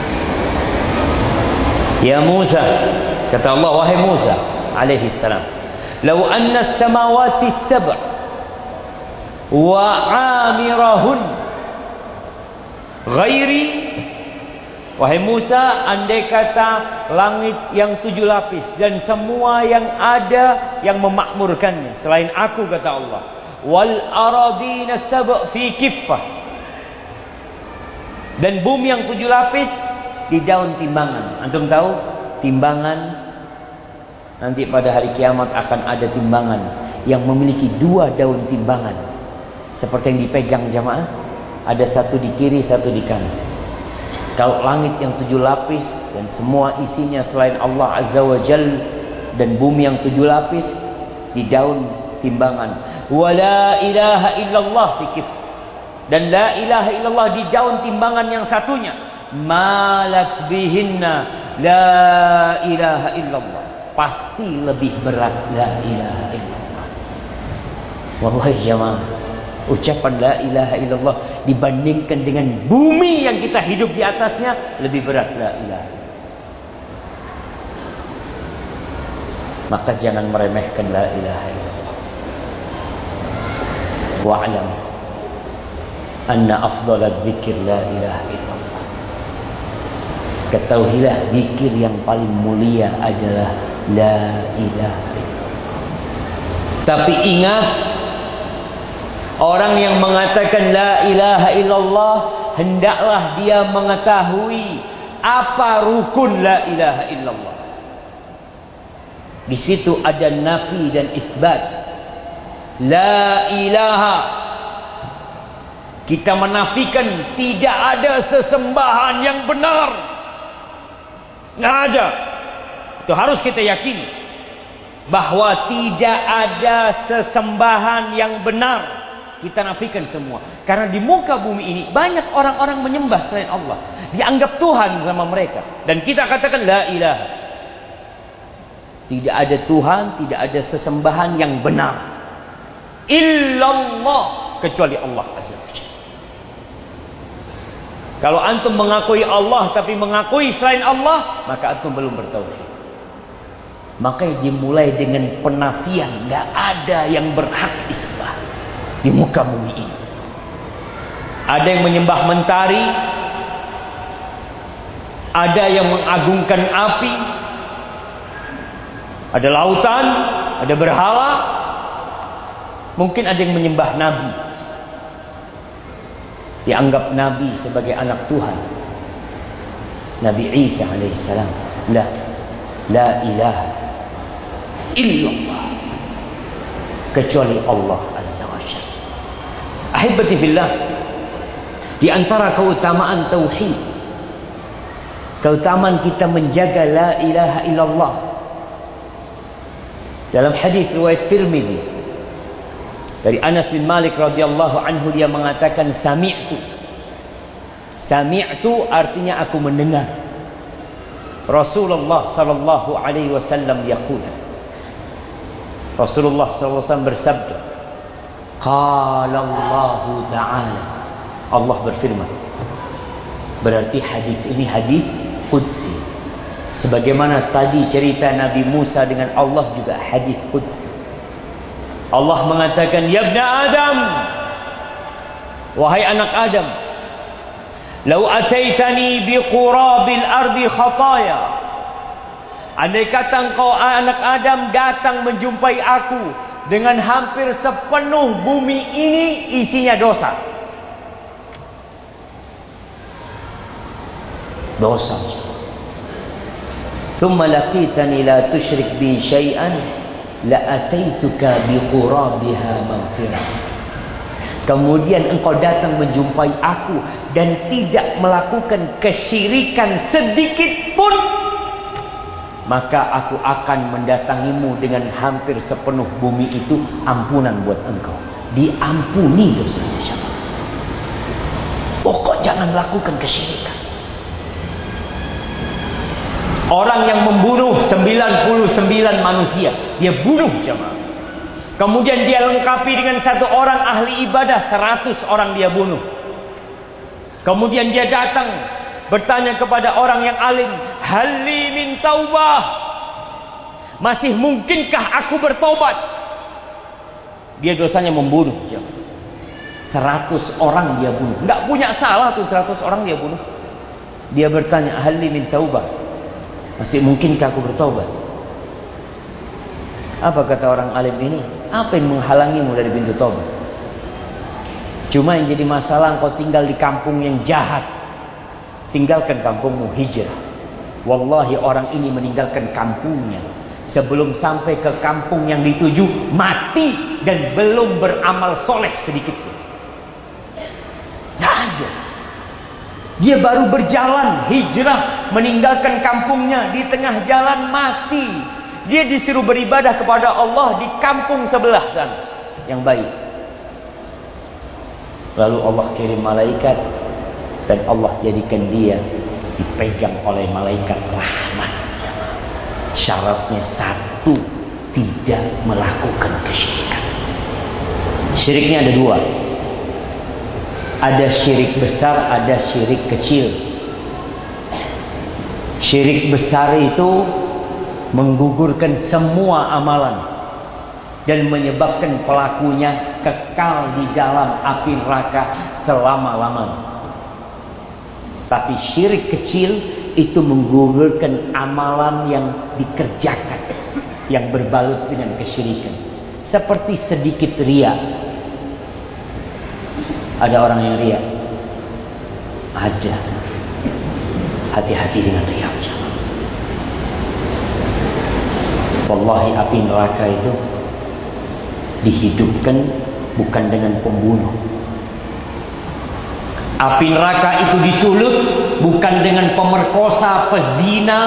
Ya Musa, kata Allah, wahai Musa alaihi salam, "Lau anna as-samawati as-sab' wa 'amirahun ghairi." Wahai Musa, andai kata langit yang 7 lapis dan semua yang ada yang memakmurkannya selain aku, kata Allah, wal aradina as-sab' fi kiffah, dan bumi yang 7 lapis di daun timbangan. Antum tahu timbangan? Nanti pada hari kiamat akan ada timbangan yang memiliki 2 daun timbangan, seperti yang dipegang jamaah. Ada satu di kiri, satu di kanan. Kalau langit yang 7 lapis dan semua isinya selain Allah Azza wa Jal, dan bumi yang 7 lapis di daun timbangan. Wa la ilaha illallah fi kif, dan la ilaha illallah di daun timbangan yang satunya. Malat bihinna la ilaha illallah, pasti lebih berat la ilaha illallah. Wallahi jamaah, ucapan la ilaha illallah dibandingkan dengan bumi yang kita hidup di atasnya lebih berat la ilaha. Maka jangan meremehkan la ilaha illallah. Wa'lam anna afdalal dzikr la ilaha illallah. Ketahuilah zikir yang paling mulia adalah la ilaha illallah. Tapi ingat, Orang yang mengatakan la ilaha illallah, hendaklah dia mengetahui apa rukun la ilaha illallah. Di situ ada nafi dan isbat. La ilaha, kita menafikan tidak ada sesembahan yang benar. Nggak ada. Itu harus kita yakini bahwa tidak ada sesembahan yang benar. Kita nafikan semua. Karena di muka bumi ini banyak orang-orang menyembah selain Allah, dianggap Tuhan sama mereka. Dan kita katakan la ilaha, tidak ada Tuhan, tidak ada sesembahan yang benar illallah, kecuali Allah Azza wa Jalla. Kalau antum mengakui Allah tapi mengakui selain Allah, maka antum belum bertauhid. Makanya dimulai dengan penafian, nggak ada yang berhak disembah di muka bumi ini. Ada yang menyembah mentari, ada yang mengagungkan api, ada lautan, ada berhala, mungkin ada yang menyembah nabi, dianggap nabi sebagai anak Tuhan, Nabi Isa alaihissalam. La ilaha illallah, kecuali Allah Azza wa Jalla. Ahibati fillah, di antara keutamaan tauhid, keutamaan kita menjaga la ilaha illallah, dalam hadis riwayat Tirmidzi dari Anas bin Malik radhiyallahu anhu, dia mengatakan sami'tu. Sami'tu artinya aku mendengar Rasulullah sallallahu alaihi wasallam yaqul. Rasulullah sallallahu alaihi wasallam bersabda, qala Allah ta'ala, Allah berfirman. Berarti hadis ini hadis qudsi. Sebagaimana tadi cerita Nabi Musa dengan Allah juga hadis qudsi. Allah mengatakan, ya ibna Adam, wahai anak Adam, lau ataitani biqurabil ardi khataya, andai kata engkau anak Adam datang menjumpai aku dengan hampir sepenuh bumi ini isinya dosa. Dosa. Thumma laqitani la tusyrik bi syai'an la ataituka bi qurabiha maghfirah. Kemudian engkau datang menjumpai aku dan tidak melakukan kesyirikan sedikit pun, maka aku akan mendatangimu dengan hampir sepenuh bumi itu ampunan buat engkau. Diampuni dosa-dosa. Pokok jangan lakukan kesyirikan. Orang yang membunuh 99 manusia, dia bunuh jemaah. Kemudian dia lengkapi dengan satu orang ahli ibadah, 100 orang dia bunuh. Kemudian dia datang bertanya kepada orang yang alim, halli min taubah, masih mungkinkah aku bertobat? Dia dosanya membunuh jemaah. 100 orang dia bunuh. Tidak punya salah tuh 100 orang dia bunuh. Dia bertanya, halli min taubah, masih mungkinkah aku bertobat? Apa kata orang alim ini? Apa yang menghalangimu dari pintu tobat? Cuma yang jadi masalah, engkau tinggal di kampung yang jahat. Tinggalkan kampungmu, hijrah. Wallahi orang ini meninggalkan kampungnya sebelum sampai ke kampung yang dituju, mati dan belum beramal soleh sedikit pun. Tidak ada. Dia baru berjalan hijrah meninggalkan kampungnya, di tengah jalan mati. Dia disuruh beribadah kepada Allah di kampung sebelah sana yang baik. Lalu Allah kirim malaikat dan Allah jadikan dia dipegang oleh malaikat rahmat. Syaratnya satu, tidak melakukan kesyirikan. Syiriknya ada dua. Ada syirik besar, ada syirik kecil. Syirik besar itu menggugurkan semua amalan dan menyebabkan pelakunya kekal di dalam api neraka selama-lamanya. Tapi syirik kecil itu menggugurkan amalan yang dikerjakan, yang berbalut dengan kesyirikan. Seperti sedikit riya. Ada orang yang riya? Ada. Hati-hati dengan riya. Wallahi api neraka itu dihidupkan bukan dengan pembunuh. Api neraka itu disulut bukan dengan pemerkosa, pezina,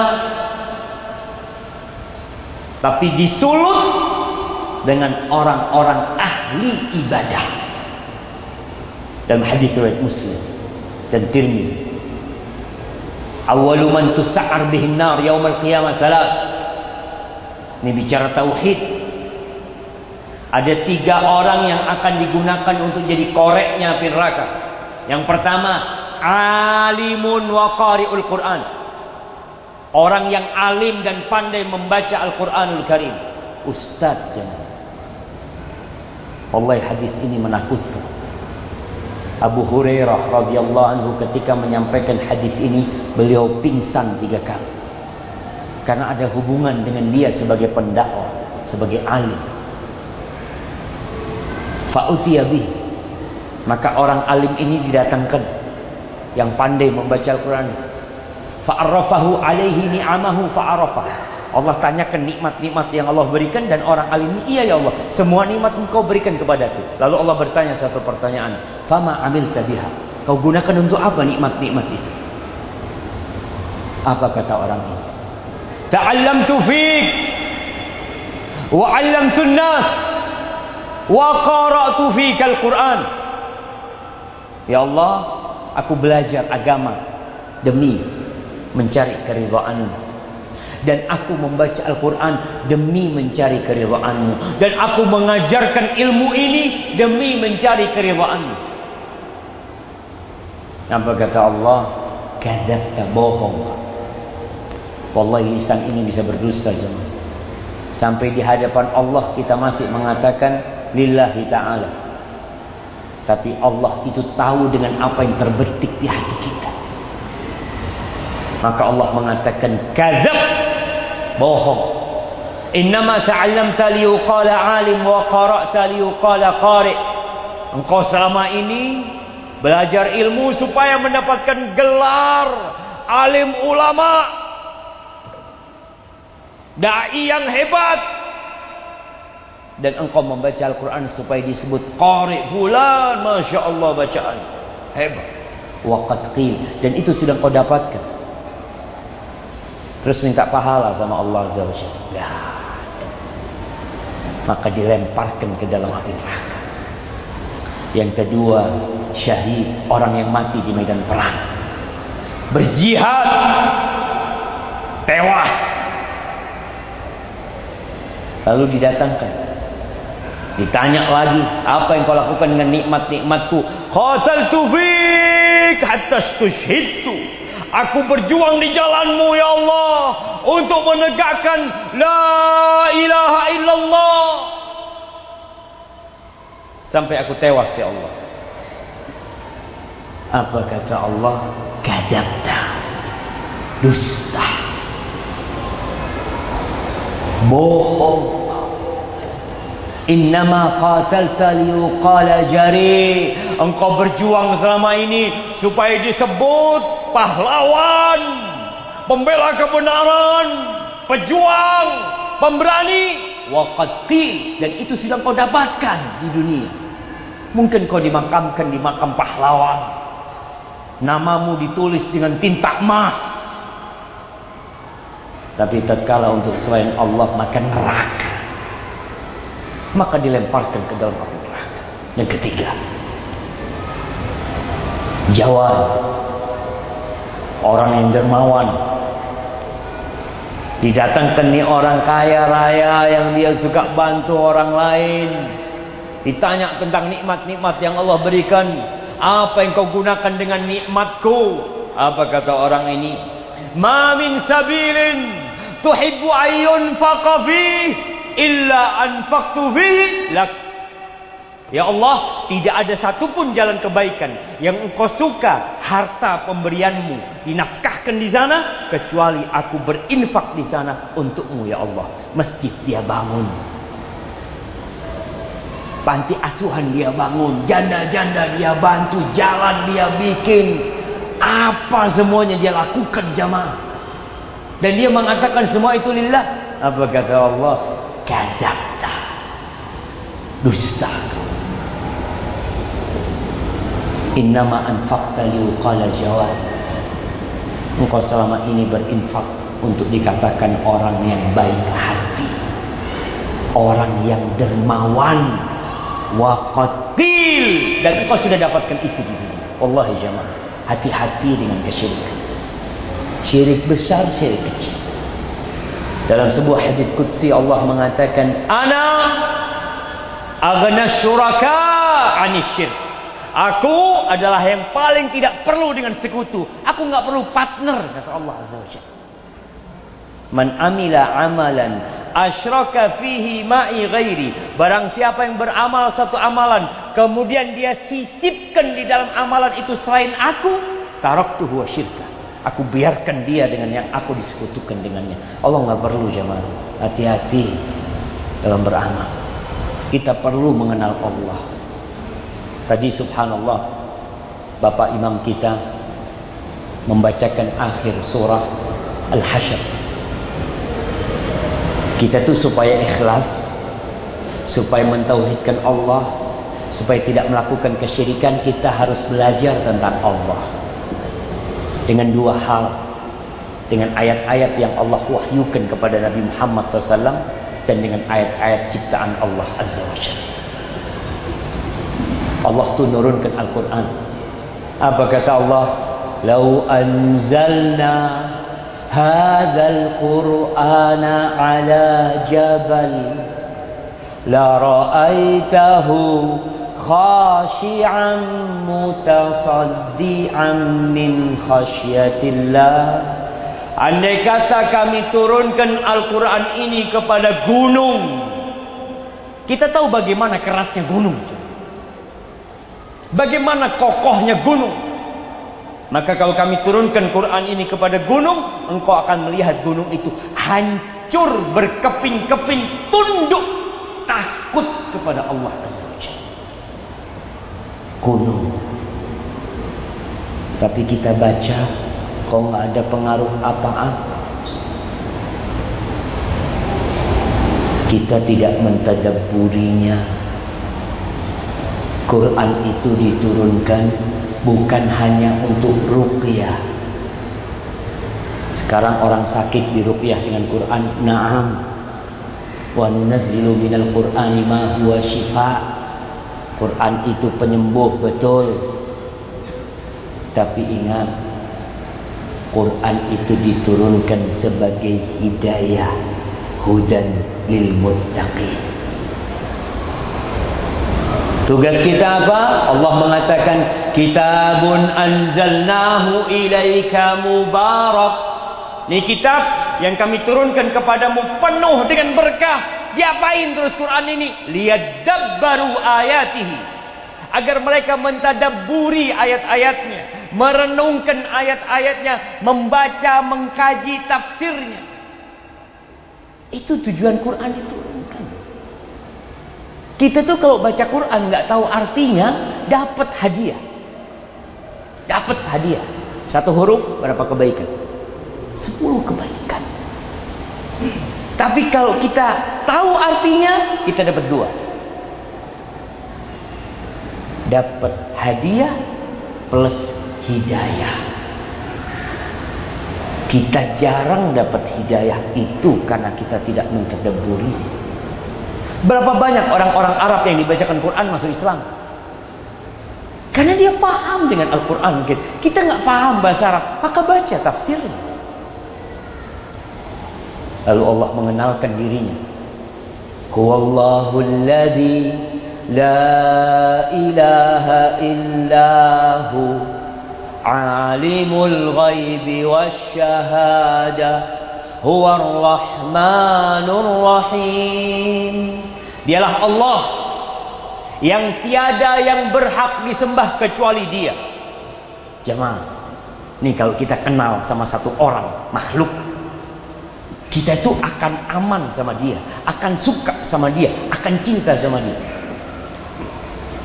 tapi disulut dengan orang-orang ahli ibadah. Dalam hadis riwayat Muslim dan Tirmidzi, awwalu man tus'ar bihin nar yaumil qiyamah thalath. Ini bicara tauhid. Ada 3 orang yang akan digunakan untuk jadi koreknya api neraka. Yang pertama, alimun wa qari'ul Quran. Orang yang alim dan pandai membaca Al-Quranul Karim. Ustaz jangan. Wallahi hadis ini menakutkan. Abu Hurairah radhiyallahu anhu ketika menyampaikan hadis ini, beliau pingsan 3 kali. Karena ada hubungan dengan dia sebagai pendakwah, sebagai alim. Fa'utiya bih. Maka orang alim ini didatangkan, yang pandai membaca Al-Quran. Fa'arrafahu alaihi ni'amahu fa'arrafah. Allah tanyakan nikmat-nikmat yang Allah berikan, dan orang alim ini, iya ya Allah, semua nikmat engkau berikan kepadaku. Lalu Allah bertanya satu pertanyaan, fama amilta biha, kau gunakan untuk apa nikmat-nikmat itu? Apa kata orang ini? Ta'allamtu fik wa 'allamtu an-nas wa qara'tu fika al-Qur'an. Ya Allah, aku belajar agama demi mencari keridhaan-Mu, dan aku membaca Al-Quran demi mencari keridhaan-Mu, dan aku mengajarkan ilmu ini demi mencari keridhaan-Mu. Apa kata Allah? Kadzabta, bohong. Wallahi lisan ini bisa berdusta semua. Sampai di hadapan Allah kita masih mengatakan lillahi ta'ala, tapi Allah itu tahu dengan apa yang terbetik di hati kita. Maka Allah mengatakan kadzab, bohong. Innama ta'allamta liyuqala alim wa qara'ta liyuqala qari'. Engkau selama ini belajar ilmu supaya mendapatkan gelar alim ulama, dai yang hebat, dan engkau membaca Al-Quran supaya disebut qari fulan, masya Allah bacaan hebat. Waqad qil, dan itu sudah kau dapatkan. Terus minta pahala sama Allah Azza wa Jalla. Maka dilemparkan ke dalam api neraka. Yang kedua, syahid, orang yang mati di medan perang, berjihad, tewas. Lalu didatangkan, ditanya lagi, apa yang kau lakukan dengan nikmat-nikmatku? Qataltu fik hatta stushhidtu. Aku berjuang di jalan-Mu ya Allah untuk menegakkan la ilaha illallah sampai aku tewas ya Allah. Apa kata Allah? Kadzabta, dusta, bohong. Innama qatalta liyuqala jari. Engkau berjuang selama ini supaya disebut pahlawan, pembela kebenaran, pejuang, pemberani. Waqad qil, dan itu sudah kau dapatkan di dunia. Mungkin kau dimakamkan di makam pahlawan, namamu ditulis dengan tinta emas, tapi tatkala untuk selain Allah makan neraka, maka dilemparkan ke dalam api neraka. Yang ketiga, jawab, orang yang dermawan. Didatangkan nih orang kaya raya yang dia suka bantu orang lain. Ditanya tentang nikmat-nikmat yang Allah berikan. Apa yang kau gunakan dengan nikmatku? Apa kata orang ini? Ma min sabilin tuhibbu ayyun faqafi illa anfaqtu fihi lak. Ya Allah, tidak ada satupun jalan kebaikan yang engkau suka harta pemberianmu dinafkahkan di sana, kecuali aku berinfak di sana untukmu ya Allah. Masjid dia bangun, Panti asuhan dia bangun, janda-janda dia bantu, jalan dia bikin, apa semuanya dia lakukan jamaah. Dan dia mengatakan semua itu lillah. Apa kata Allah? Kadzabta, dusta. Innama anfaqta liuqala jawad. Engkau selama ini berinfak untuk dikatakan orang yang baik hati, orang yang dermawan, wa qatil, dan engkau sudah dapatkan itu di dunia. Wallahi jamaah, hati-hati dengan kesyirikan. Syirik besar, syirik kecil. Dalam sebuah hadits qudsi Allah mengatakan, ana aghna syuraka 'anis syirk. Aku adalah yang paling tidak perlu dengan sekutu. Aku enggak perlu partner, kata Allah Azza wa Jalla. Man amila amalan asyraka fihi ma'i ghairi. Barang siapa yang beramal satu amalan, kemudian dia sisipkan di dalam amalan itu selain aku, taraktuhu wa syirka. Aku biarkan dia dengan yang aku disekutukan dengannya. Allah enggak perlu jemaah. Hati-hati dalam beramal. Kita perlu mengenal Allah. Tadi subhanallah, Bapak Imam kita membacakan akhir surah Al-Hasyr. Kita tuh supaya ikhlas, supaya mentauhidkan Allah, supaya tidak melakukan kesyirikan, kita harus belajar tentang Allah. Dengan dua hal. Dengan ayat-ayat yang Allah wahyukan kepada Nabi Muhammad SAW, dan dengan ayat-ayat ciptaan Allah Azza wa Jalla. Allah tu nurunkan Al-Quran. Apa kata Allah? Lau anzalna hadzal Qur'ana ala jabal la ra'aitahu khashi'an mutasaddian min khasyatillah. Andai kata kami turunkan Al-Quran ini kepada gunung, kita tahu bagaimana kerasnya gunung, bagaimana kokohnya gunung. Maka kalau kami turunkan Quran ini kepada gunung, engkau akan melihat gunung itu hancur, berkeping-keping, tunduk, takut kepada Allah Azza wa Jalla. Gunung. Tapi kita baca, kok nggak ada pengaruh apa-apa. Kita tidak mentadabburinya. Quran itu diturunkan bukan hanya untuk ruqyah. Sekarang orang sakit diruqyah dengan Quran. Naam. Wa nunazzilu minal Qur'ani ma huwa shifa'. Quran itu penyembuh, betul. Tapi ingat, Quran itu diturunkan sebagai hidayah, hudan lil muttaqin. Tugas kita apa? Allah mengatakan, kitabun anzalnahu ilaika mubarak. Ini kitab yang kami turunkan kepadamu penuh dengan berkah. Diapain terus Quran ini? Liyadabbaru ayatihi. Agar mereka mentadabburi ayat-ayatnya, merenungkan ayat-ayatnya, membaca, mengkaji tafsirnya. Itu tujuan Quran diturunkan. Kita tuh kalau baca Quran nggak tahu artinya, dapat hadiah. Dapat hadiah. Satu huruf berapa kebaikan? 10 kebaikan. Tapi kalau kita tahu artinya, kita dapat 2. Dapat hadiah plus hidayah. Kita jarang dapat hidayah itu karena kita tidak mentadabburi. Berapa banyak orang-orang Arab yang dibacakan Quran masuk Islam? Karena dia paham dengan Al-Quran. Kita nggak paham bahasa Arab, maka baca tafsirnya. Lalu Allah mengenalkan dirinya. Huwallahul ladzi la ilaha illahu alimul ghaibi wasyahada huwar rahmanur rahim. Dialah Allah yang tiada yang berhak disembah kecuali Dia. Jemaah, nih kalau kita kenal sama satu orang makhluk, kita itu akan aman sama dia, akan suka sama dia, akan cinta sama dia.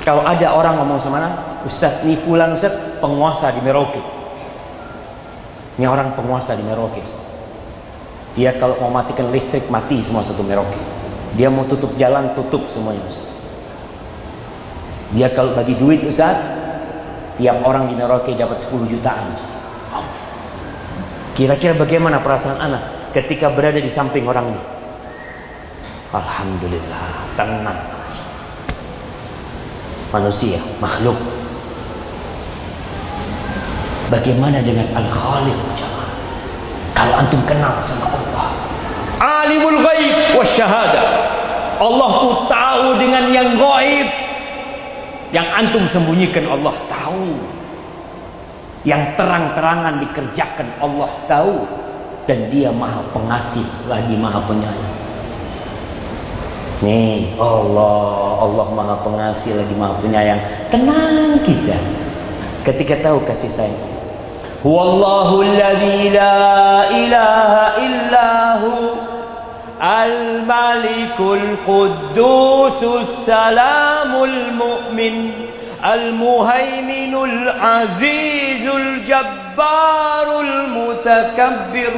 Kalau ada orang ngomong sama anak, Ustaz, ini fulan Ustaz penguasa di Merauke. Ini orang penguasa di Merauke. Dia kalau mau matikan listrik, mati semua satu Merauke. Dia mau tutup jalan, tutup semuanya Ustaz. Dia kalau bagi duit Ustaz, tiap orang di Merauke dapat 10 jutaan. Kira-kira bagaimana perasaan anak ketika berada di samping orang ini? Alhamdulillah, tenang. Manusia, makhluk. Bagaimana dengan Al-Khaliq? Kalau antum kenal sama Allah, Alimul Ghaib wasyahada, Allah tuh tahu dengan yang gaib, yang antum sembunyikan Allah tahu, yang terang-terangan dikerjakan Allah tahu, dan Dia Maha Pengasih lagi Maha Penyayang. Nih Allah Maha Pengasih lagi Maha Penyayang. Tenang kita ketika tahu kasih sayang. Huwallahu alladzi la ilaha illahu al-malikul quddusus salamul mu'min al-muhaiminul azizul jabbarul mutakabbir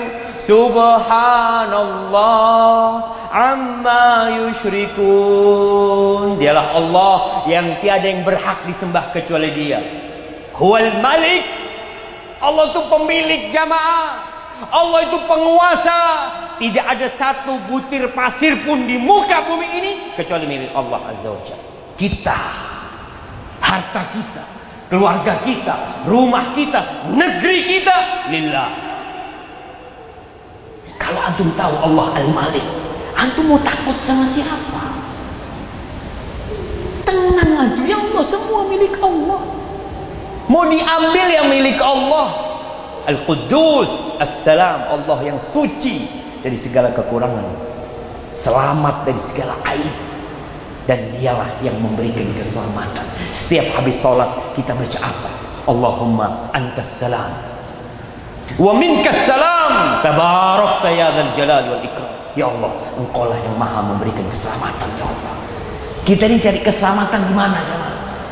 subhanallah amma yusyrikun. Dialah Allah yang tiada yang berhak disembah kecuali Dia. Huwal Malik. Allah itu pemilik jamaah. Allah itu penguasa. Tidak ada satu butir pasir pun di muka bumi ini kecuali milik Allah Azza wa Jalla. Kita, harta kita, keluarga kita, rumah kita, negeri kita lillah. Kalau antum tahu Allah Al-Malik, antum mau takut sama siapa? Tenang aja, ya Allah, semua milik Allah. Mau diambil yang milik Allah. Al-Quddus As-Salam, Allah yang suci dari segala kekurangan, selamat dari segala aib, dan Dialah yang memberikan keselamatan. Setiap habis sholat kita baca apa? Allahumma antas salam wa minkas salam tabarakta ya dzal jalali wal ikram. Ya Allah, Engkau lah yang maha memberikan keselamatan. Ya Allah, kita ini cari keselamatan di mana jemaah?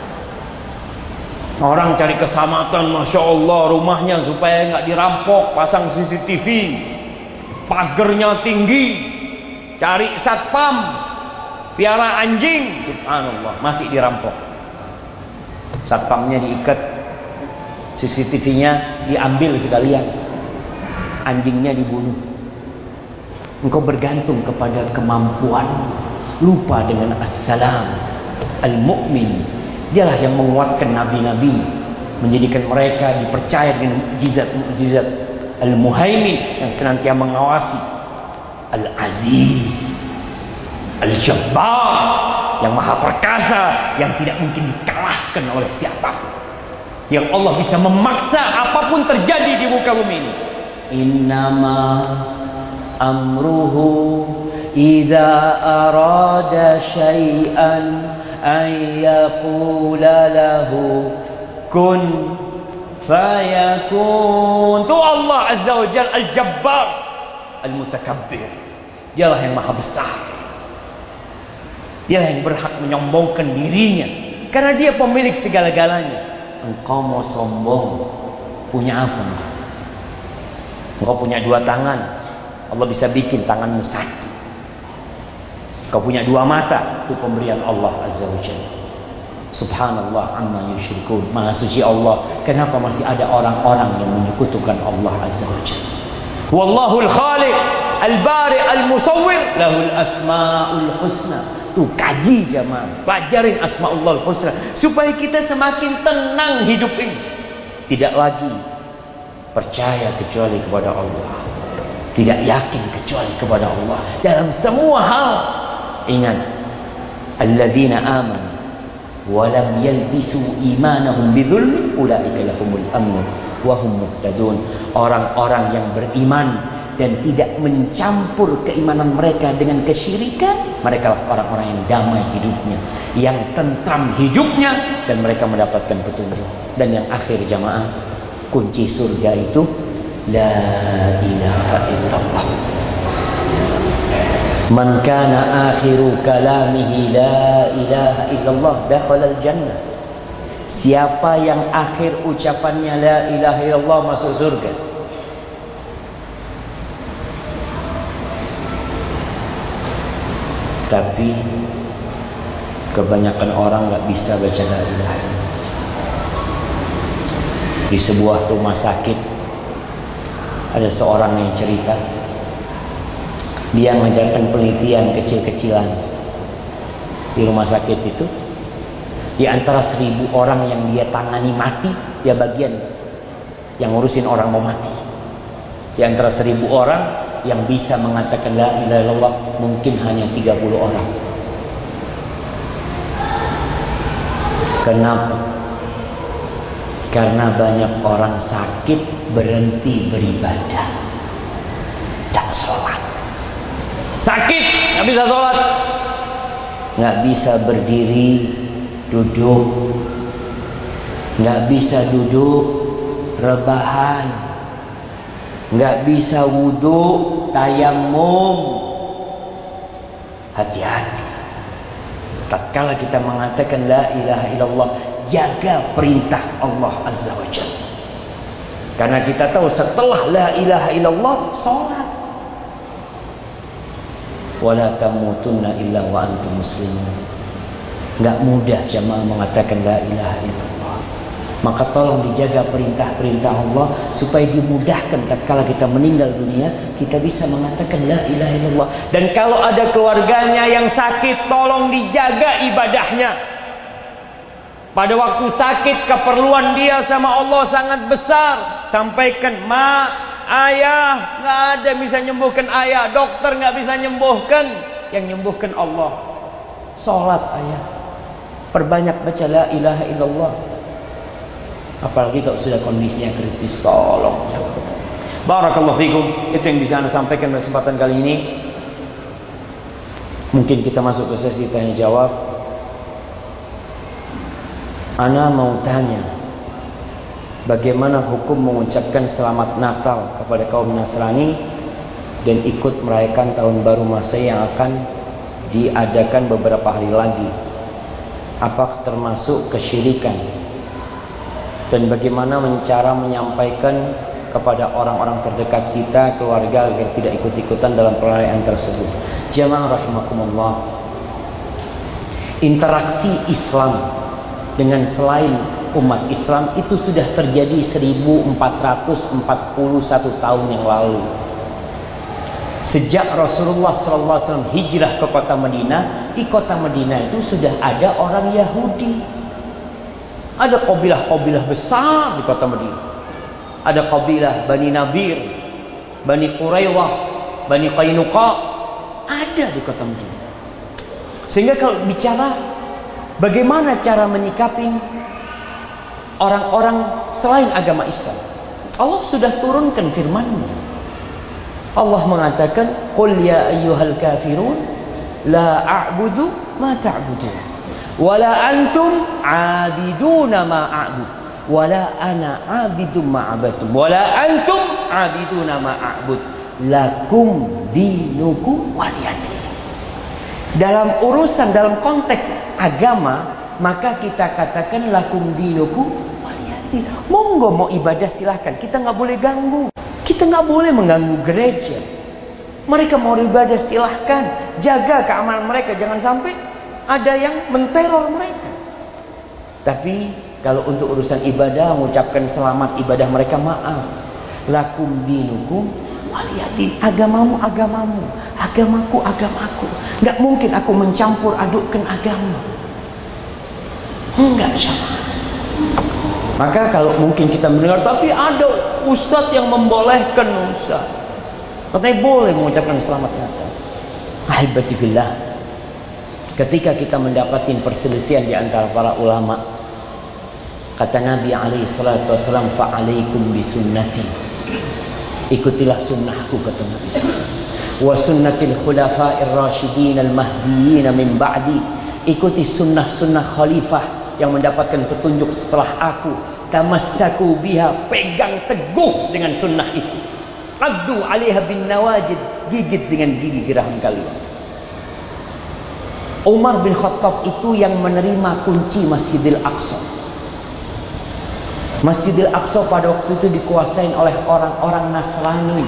Orang cari keselamatan, Masya Allah, rumahnya supaya nggak dirampok, pasang CCTV, pagernya tinggi, cari satpam, piara anjing, subhanallah, masih dirampok. Satpamnya diikat, CCTV-nya diambil sekalian, anjingnya dibunuh. Engkau bergantung kepada kemampuan, lupa dengan As-Salam, Al-Mu'min. Dialah yang menguatkan nabi-nabi, menjadikan mereka dipercaya dengan mukjizat-mukjizat. Al-Muhaimin, yang senantiasa mengawasi. Al-Aziz, Al-Jabbar, yang maha perkasa, yang tidak mungkin dikalahkan oleh siapapun, yang Allah bisa memaksa apapun terjadi di muka bumi ini. Innama amruhu idza arada syai'an an yaqula lahu kun fayakun. Itu Allah Azza wa Jalla Al-Jabbar Al-Mutakabbir. Dialah yang maha besar. Dialah yang berhak menyombongkan dirinya, karena Dia pemilik segala-galanya. Engkau mau sombong, punya apa? Engkau punya 2 tangan, Allah bisa bikin tanganmu satu. Kau punya 2 mata, itu pemberian Allah Azza wa Jalla. Subhanallah amma yusyrikun. Maha suci Allah, kenapa masih ada orang-orang yang menyekutukan Allah Azza wa Jalla? Wallahul Khaliq Al-Bari Al-Musawwir lahul asmaul husna. Tuh kaji jamaah, pelajarin asmaul husna supaya kita semakin tenang hidup ini. Tidak lagi percaya kecuali kepada Allah, tidak yakin kecuali kepada Allah dalam semua hal. Ingat, alladzina amanu wa lam yalbisu imanahum bidzulmin ulaika lahumul amn wa hum muhtadun. Orang-orang yang beriman dan tidak mencampur keimanan mereka dengan kesyirikan, mereka lah orang-orang yang damai hidupnya, yang tentram hidupnya, dan mereka mendapatkan petunjuk. Dan yang akhir jamaah, kunci surga itu la ilaha illallah. Man kana akhiru kalamihi la ilaha illallah dakhala al-jannah. Siapa yang akhir ucapannya la ilaha illallah masuk surga. Tapi kebanyakan orang nggak bisa baca la ilaha illallah. Di sebuah rumah sakit ada seorang yang cerita, dia menjalankan penelitian kecil-kecilan di rumah sakit itu. Di antara 1000 orang yang dia tangani mati, dia bagian yang ngurusin orang mau mati. Di antara 1000 orang yang bisa mengatakan la ilaha illallah mungkin hanya 30 orang. Kenapa? Karena banyak orang sakit berhenti beribadah, tak sholat. Sakit, nggak bisa sholat, nggak bisa berdiri, duduk, nggak bisa duduk, rebahan, nggak bisa wudhu, tayamum. Hati-hati. Tatkala kita mengatakan la ilaha illallah, jaga perintah Allah Azza wa Jalla. Karena kita tahu setelah la ilaha illallah, sholat. Wala tamutunna illa wa antum muslimun. Enggak mudah jemaah mengatakan la ilaha illallah. Maka tolong dijaga perintah-perintah Allah supaya dimudahkan tatkala kita meninggal dunia, kita bisa mengatakan la ilaha illallah. Dan kalau ada keluarganya yang sakit, tolong dijaga ibadahnya. Pada waktu sakit, keperluan dia sama Allah sangat besar. Sampaikan, ma, ayah, nggak ada bisa nyembuhkan ayah, dokter nggak bisa nyembuhkan, yang nyembuhkan Allah. Sholat ayah, perbanyak baca la ilaha illallah. Apalagi kalau sudah kondisinya kritis, tolong. Barakallahu fikum. Itu yang bisa Anda sampaikan pada kesempatan kali ini. Mungkin kita masuk ke sesi tanya jawab. Ana mau tanya, bagaimana hukum mengucapkan selamat Natal kepada kaum Nasrani dan ikut merayakan tahun baru Masehi yang akan diadakan beberapa hari lagi? Apakah termasuk kesyirikan? Dan bagaimana cara menyampaikan kepada orang-orang terdekat kita, keluarga, agar tidak ikut-ikutan dalam perayaan tersebut? Jamaah rahimakumullah, interaksi Islam dengan selain umat Islam itu sudah terjadi 1441 tahun yang lalu. Sejak Rasulullah SAW hijrah ke kota Madinah, di kota Madinah itu sudah ada orang Yahudi. Ada kabilah-kabilah besar di kota Madinah. Ada kabilah Bani Nadir, Bani Quraidah, Bani Qainuqa, ada di kota Madinah. Sehingga kalau bicara bagaimana cara menyikapi orang-orang selain agama Islam, Allah sudah turunkan firman-Nya. Allah mengatakan, "Qul ya ayyuhal kafirun la a'budu ma ta'budun. Wala antum abiduna ma a'bud. Wala ana abidum ma abatum. Wala antum abiduna ma a'bud. Lakum dinukum waliyadin." Dalam urusan, dalam konteks agama, maka kita katakan lakum dinukum waliyadin. Monggo mau ibadah silahkan, kita nggak boleh ganggu. Kita nggak boleh mengganggu gereja. Mereka mau ibadah silahkan, jaga keamanan mereka, jangan sampai ada yang menteror mereka. Tapi kalau untuk urusan ibadah, mengucapkan selamat ibadah mereka, maaf. Lakum dinukum waliyadin. Agamamu agamamu, agamaku agamaku. Enggak mungkin aku mencampur adukkan agama. Enggak sama. Maka kalau mungkin kita mendengar, tapi ada ustadz yang membolehkan, ustadz katanya boleh mengucapkan selamat Natal. Ahibati fillah, ketika kita mendapatkan perselisihan di antara para ulama, kata Nabi alaihi salatu wasallam, fa'alaikum bisunnati, ikutilah sunnahku, kata Nabi SAW, wa sunnatil khulafa'ir rasyidin al-mahdiyyin min ba'di, ikuti sunnah-sunnah khalifah yang mendapatkan petunjuk setelah aku. Tamassaku biha, pegang teguh dengan sunnah itu. Addu 'alaiha bin nawajid, gigit dengan gigi geraham kalian. Umar bin Khattab itu yang menerima kunci Masjidil Aqsa. Masjidil Aqsa pada waktu itu dikuasain oleh orang-orang Nasrani.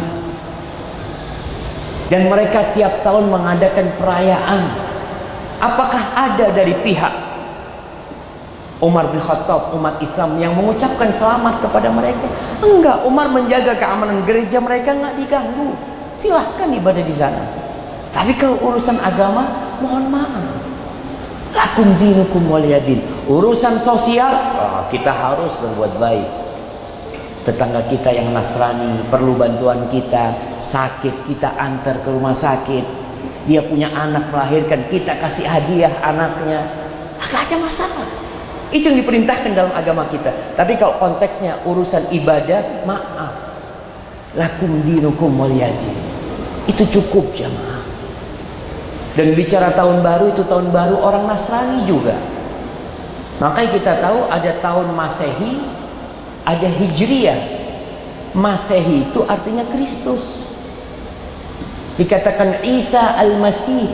Dan mereka tiap tahun mengadakan perayaan. Apakah ada dari pihak Umar bin Khattab, umat Islam, yang mengucapkan selamat kepada mereka? Enggak, Umar menjaga keamanan gereja mereka, enggak diganggu. Silahkan ibadah di sana. Tapi kalau urusan agama, mohon maaf. Lakum dinukum waliyadin. Urusan sosial, kita harus berbuat baik. Tetangga kita yang Nasrani perlu bantuan kita, sakit kita antar ke rumah sakit. Dia punya anak melahirkan, kita kasih hadiah anaknya. Enggak ada masalah. Itu yang diperintahkan dalam agama kita. Tapi kalau konteksnya urusan ibadah, maaf. Lakum dinukum waliyadin. Itu cukup jamaah. Dan bicara tahun baru, itu tahun baru orang Nasrani juga. Makanya kita tahu ada tahun Masehi, ada Hijriyah. Masehi itu artinya Kristus. Dikatakan Isa Al-Masih.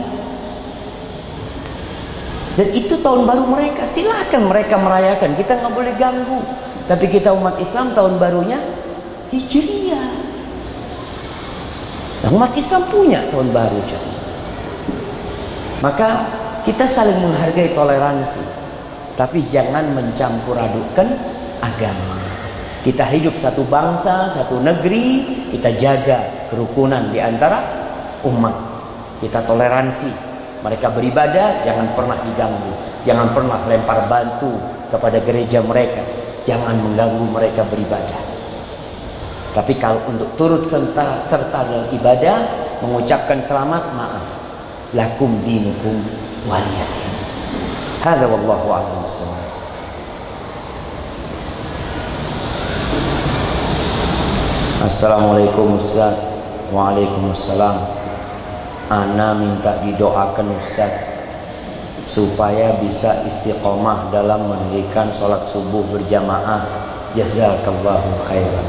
Dan itu tahun baru mereka. Silakan mereka merayakan. Kita nggak boleh ganggu. Tapi kita umat Islam tahun barunya Hijriyah. Nah, umat Islam punya tahun baru. Maka kita saling menghargai toleransi. Tapi jangan mencampur adukkan agama. Kita hidup satu bangsa, satu negeri. Kita jaga kerukunan di antara umat. Kita toleransi. Mereka beribadah, jangan pernah diganggu. Jangan pernah lempar batu kepada gereja mereka. Jangan mengganggu mereka beribadah. Tapi kalau untuk turut serta dalam ibadah, mengucapkan selamat, maaf. Lakum dinukum waliyadin. Hadza wallahu a'lam bissawab. Assalamualaikum Ustaz. Waalaikumsalam. Ana minta didoakan Ustaz supaya bisa istiqomah dalam mendirikan sholat subuh berjamaah. Jazakallahu khairan.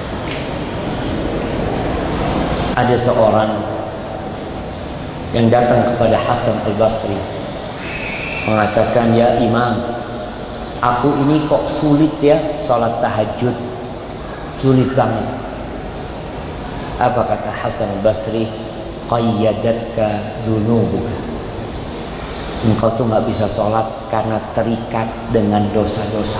Ada seorang yang datang kepada Hasan Al-Basri mengatakan, ya Imam, aku ini kok sulit ya sholat tahajud, sulit banget. Apa kata Hasan Al-Basri? Qayyadatka dunubuka. Engkau tuh gak bisa sholat karena terikat dengan dosa-dosa.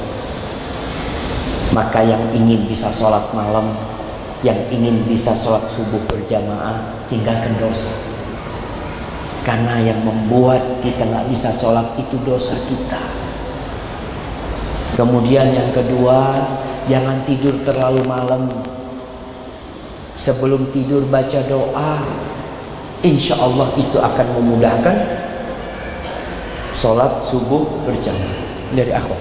Maka yang ingin bisa sholat malam, yang ingin bisa sholat subuh berjamaah, tinggalkan dosa. Karena yang membuat kita gak bisa sholat itu dosa kita. Kemudian yang kedua, jangan tidur terlalu malam. Sebelum tidur baca doa. Insya Allah itu akan memudahkan sholat subuh berjamaah. Dari akhwat.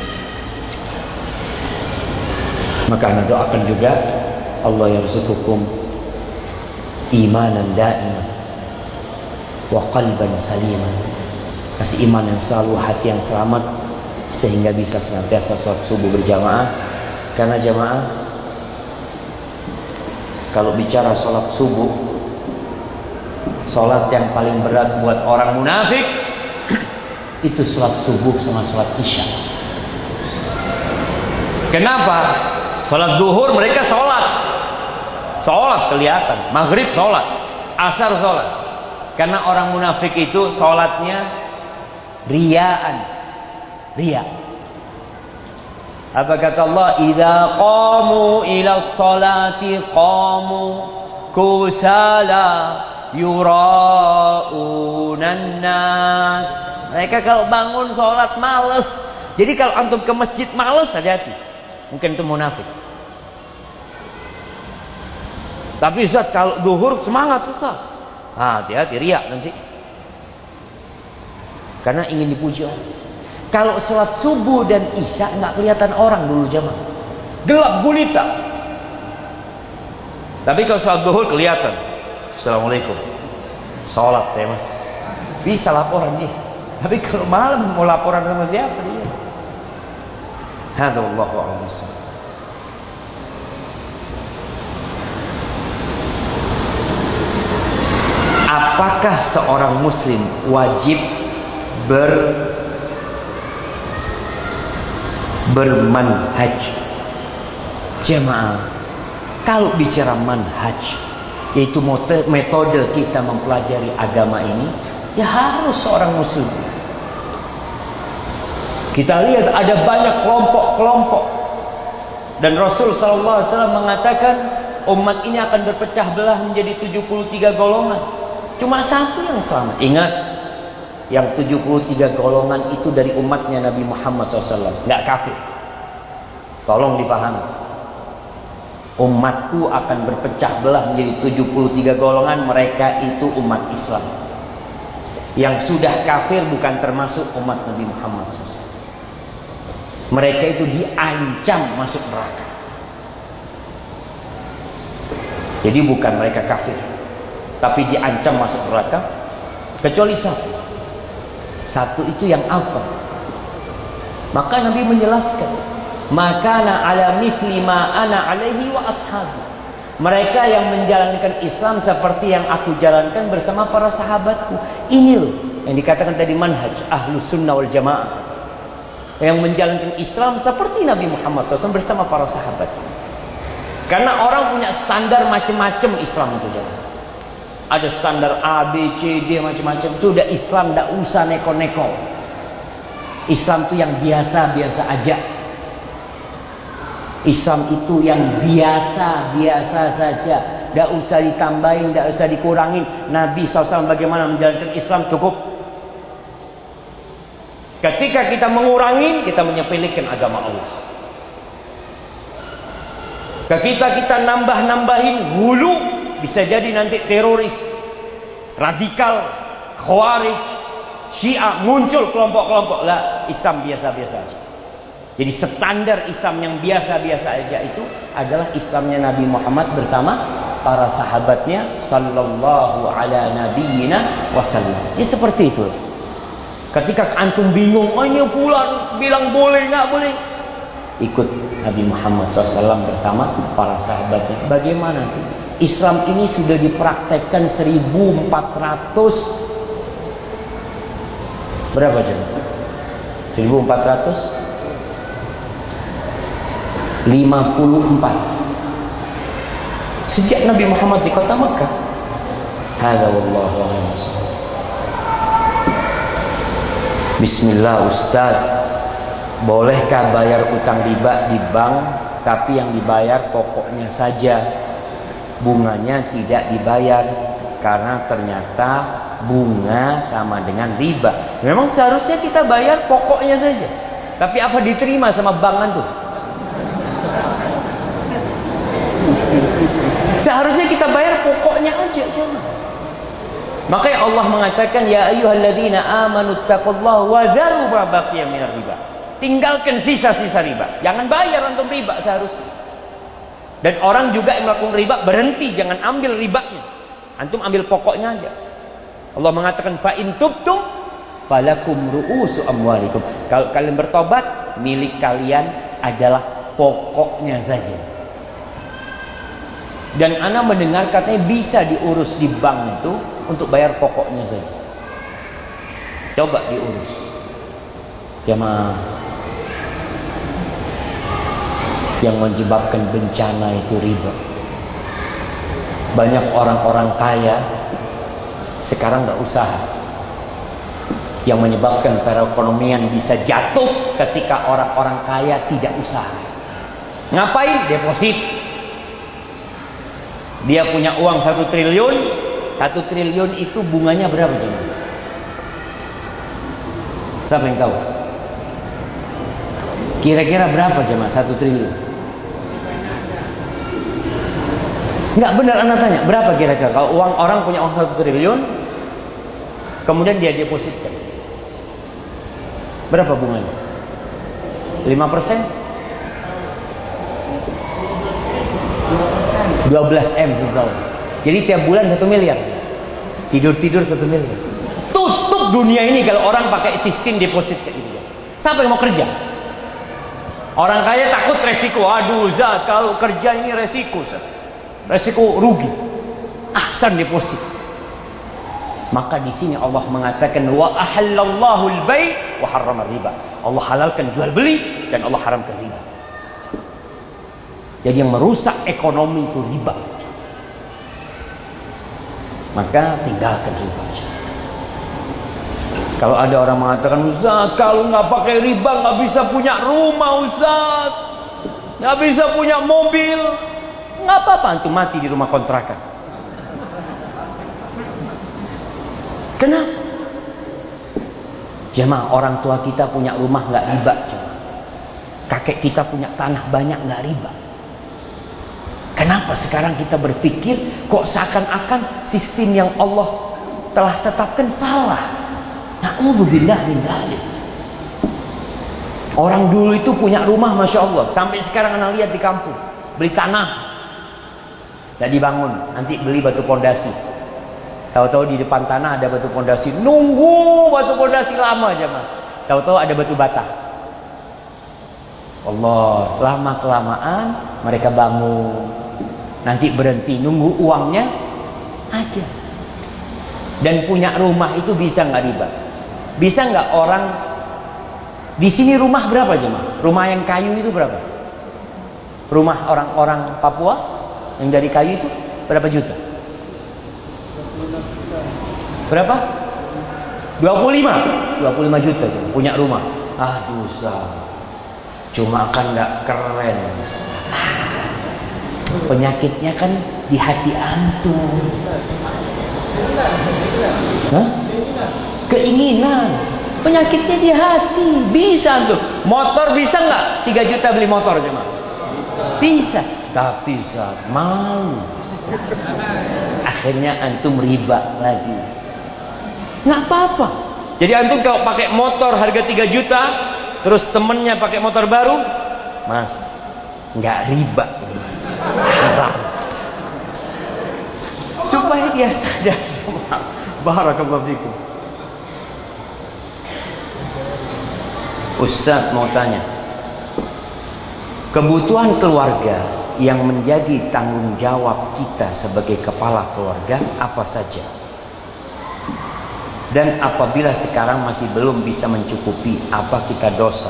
Maka anda doakan juga, Allah yarzuqukum imanan da'iman wa qalban saliman. Kasih iman yang selalu, hati yang selamat, sehingga bisa senantiasa sholat subuh berjamaah. Karena jamaah, kalau bicara sholat subuh, sholat yang paling berat buat orang munafik itu sholat subuh sama sholat isya. Kenapa? Sholat duhur mereka sholat kelihatan, maghrib sholat, asar sholat. Karena orang munafik itu sholatnya riyaan, riya. Apa kata Allah? Idza qamu ila sholati qamu kusala yura'unan nas. Mereka kalau bangun sholat males. Jadi kalau antum ke masjid males, hati-hati. Mungkin itu munafik. Tapi Ustaz kalau duhur semangat Ustaz. Hati-hati, riak nanti. Karena ingin dipuji orang. Kalau sholat subuh dan isya nggak kelihatan orang dulu jamaah. Gelap gulita. Tapi kalau sholat duhur kelihatan. Assalamualaikum. Sholat saya mas. Bisa laporan dia. Tapi kalau malam mau laporan sama siapa dia? Hadallahu a'lam. Apakah apakah seorang muslim wajib bermanhaj? Jemaah, kalau bicara manhaj, yaitu metode kita mempelajari agama ini, ya harus seorang muslim. Kita lihat ada banyak kelompok-kelompok, dan Rasul SAW mengatakan umat ini akan berpecah belah menjadi 73 golongan. Cuma satu yang selamat. Ingat, yang 73 golongan itu dari umatnya Nabi Muhammad SAW, nggak kafir. Tolong dipahami. Umatku akan berpecah belah menjadi 73 golongan. Mereka itu umat Islam. Yang sudah kafir bukan termasuk umat Nabi Muhammad SAW. Mereka itu diancam masuk neraka. Jadi bukan mereka kafir, tapi diancam masuk neraka. Kecuali satu. Satu itu yang apa? Maka Nabi menjelaskan, makana ala mithli ma ana alaihi wa ashabi. Mereka yang menjalankan Islam seperti yang aku jalankan bersama para sahabatku. Ini loh yang dikatakan tadi manhaj ahlus sunnah wal jamaah. Yang menjalankan Islam seperti Nabi Muhammad SAW bersama para sahabat. Karena orang punya standar macam-macam Islam itu. Ada standar A, B, C, D macam-macam. Itu udah Islam, tidak usah neko-neko. Islam itu yang biasa-biasa aja. Islam itu yang biasa-biasa saja. Tidak usah ditambahin, tidak usah dikurangin. Nabi SAW bagaimana menjalankan Islam cukup. Ketika kita mengurangi, kita menyepelekan agama Allah. Ketika kita nambah-nambahin hulu, bisa jadi nanti teroris, radikal, khawarij, Syiah muncul kelompok-kelompok. Lah, Islam biasa-biasa aja. Jadi standar Islam yang biasa-biasa aja itu adalah Islamnya Nabi Muhammad bersama para sahabatnya sallallahu ala nabiyyina wasallam. Ya seperti itu. Ketika antum bingung, oh ini fulan bilang boleh nggak boleh, ikut Nabi Muhammad SAW bersama para sahabatnya. Bagaimana sih? Islam ini sudah dipraktekkan 1400 berapa jam? 1454 sejak Nabi Muhammad di kota Mekah. Hadza wallahu a'lam. Bismillah Ustaz, bolehkah bayar utang riba di bank tapi yang dibayar pokoknya saja, bunganya tidak dibayar? Karena ternyata bunga sama dengan riba. Memang seharusnya kita bayar pokoknya saja, tapi apa diterima sama bank antum? Seharusnya kita bayar pokoknya aja, jangan. Makanya Allah mengatakan, ya ayyuhalladzina amanu taqullaha wa dharu ma baqiya minar riba. Tinggalkan sisa-sisa riba. Jangan bayar untuk riba seharusnya. Dan orang juga yang melakukan riba berhenti, jangan ambil ribanya. Antum ambil pokoknya aja. Allah mengatakan fa in tubtum falakum ru'usu amwalikum. Kalau kalian bertobat, milik kalian adalah pokoknya saja. Dan ana mendengar katanya bisa diurus di bank itu untuk bayar pokoknya saja. Coba diurus. Jemaah, yang menyebabkan bencana itu riba. Banyak orang-orang kaya sekarang nggak usaha. Yang menyebabkan perekonomian bisa jatuh ketika orang-orang kaya tidak usaha. Ngapain? Deposit. Dia punya uang 1 triliun. 1 triliun itu bunganya berapa jemaah? Siapa yang tahu? Kira-kira berapa jemaah 1 triliun? Enggak benar anak tanya, berapa kira-kira? Kalau orang punya uang 1 triliun, kemudian dia depositkan, berapa bunganya? 5%? 12 M setahun. Jadi tiap bulan 1 miliar. Tidur-tidur 1 miliar. Tutup dunia ini kalau orang pakai sistem deposit kayak gitu. Siapa yang mau kerja? Orang kaya takut resiko. Aduh Zat, kalau kerja ini resiko, Zat. Resiko rugi. Ahsan deposit. Maka di sini Allah mengatakan wa ahallallahu al-bai' wa harrama riba. Allah halalkan jual beli dan Allah haramkan riba. Jadi yang merusak ekonomi itu riba. Maka tinggalkan riba. Kalau ada orang mengatakan, Ustaz, kalau nggak pakai riba nggak bisa punya rumah, Ustaz, nggak bisa punya mobil, nggak apa-apa, antum mati di rumah kontrakan. Kenapa? Jemaah, orang tua kita punya rumah nggak riba, jemaah. Kakek kita punya tanah banyak nggak riba. Kenapa sekarang kita berpikir kok seakan-akan sistem yang Allah telah tetapkan salah? Na'udzubillah min dzalik. Orang dulu itu punya rumah, masya Allah, sampai sekarang anak lihat di kampung, beli tanah, tidak dibangun, nanti beli batu pondasi. Tahu-tahu di depan tanah ada batu pondasi, nunggu batu pondasi lama aja mah. Tahu-tahu ada batu bata. Allah, lama kelamaan mereka bangun, nanti berhenti, nunggu uangnya aja. Dan punya rumah itu bisa nggak riba? Bisa nggak orang di sini rumah berapa jemaah? Rumah yang kayu itu berapa? Rumah orang-orang Papua yang dari kayu itu berapa juta? Berapa? 25 juta punya rumah. Ah, dosa. Cuma kan nggak keren. Penyakitnya kan di hati antum. Hah? Keinginan. Penyakitnya di hati. Bisa tuh. Motor bisa nggak? 3 juta beli motor cuma. Bisa. Tapi saat malu. Akhirnya antum riba lagi. Nggak apa-apa. Jadi antum kalau pakai motor harga 3 juta, terus temennya pakai motor baru, Mas, nggak riba, Mas. Haram. Supaya dia sadar. Barakallahu fikum. Ustaz mau tanya, kebutuhan keluarga yang menjadi tanggung jawab kita sebagai kepala keluarga apa saja? Dan apabila sekarang masih belum bisa mencukupi, apa kita dosa?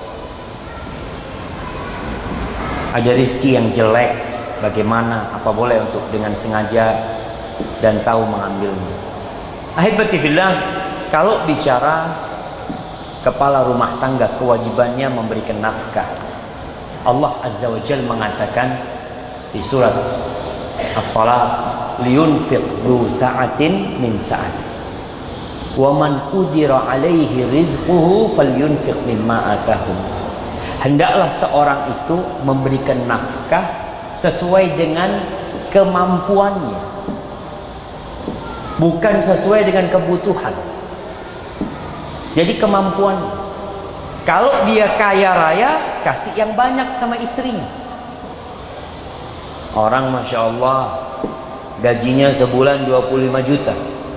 Ada rezeki yang jelek, bagaimana? Apa boleh untuk dengan sengaja dan tahu mengambilnya? Ahibati fillah, kalau bicara kepala rumah tangga, kewajibannya memberikan nafkah. Allah Azza wa Jalla mengatakan di surat At-Talaq, liyunfiq du sa'atin min sa'ati wa man qudira alaihi rizquhu falyunfiq mimma atahu. Hendaklah seorang itu memberikan nafkah sesuai dengan kemampuannya, bukan sesuai dengan kebutuhan. Jadi kemampuan. Kalau dia kaya raya, kasih yang banyak sama istrinya. Orang Masya Allah gajinya sebulan 25 juta.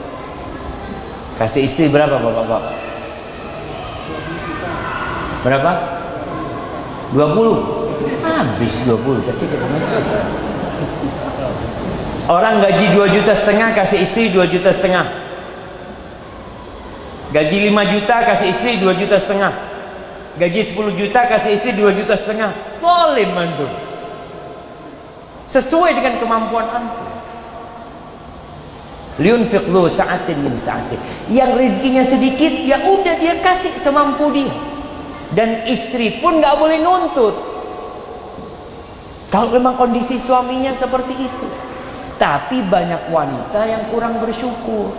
Kasih istri berapa bapak-bapak? Berapa? 20. Habis 20. Kasih ke istri. Orang gaji 2,5 juta, kasih istri 2,5 juta. Gaji 5 juta, kasih istri 2,5 juta. Gaji 10 juta, kasih istri 2,5 juta. Boleh mantu. Sesuai dengan kemampuan antum. Liunfiq lu sa'atin min sa'atin. Yang rezekinya sedikit, ya udah dia kasih semampu dia. Dan istri pun nggak boleh nuntut. Kalau memang kondisi suaminya seperti itu. Tapi banyak wanita yang kurang bersyukur.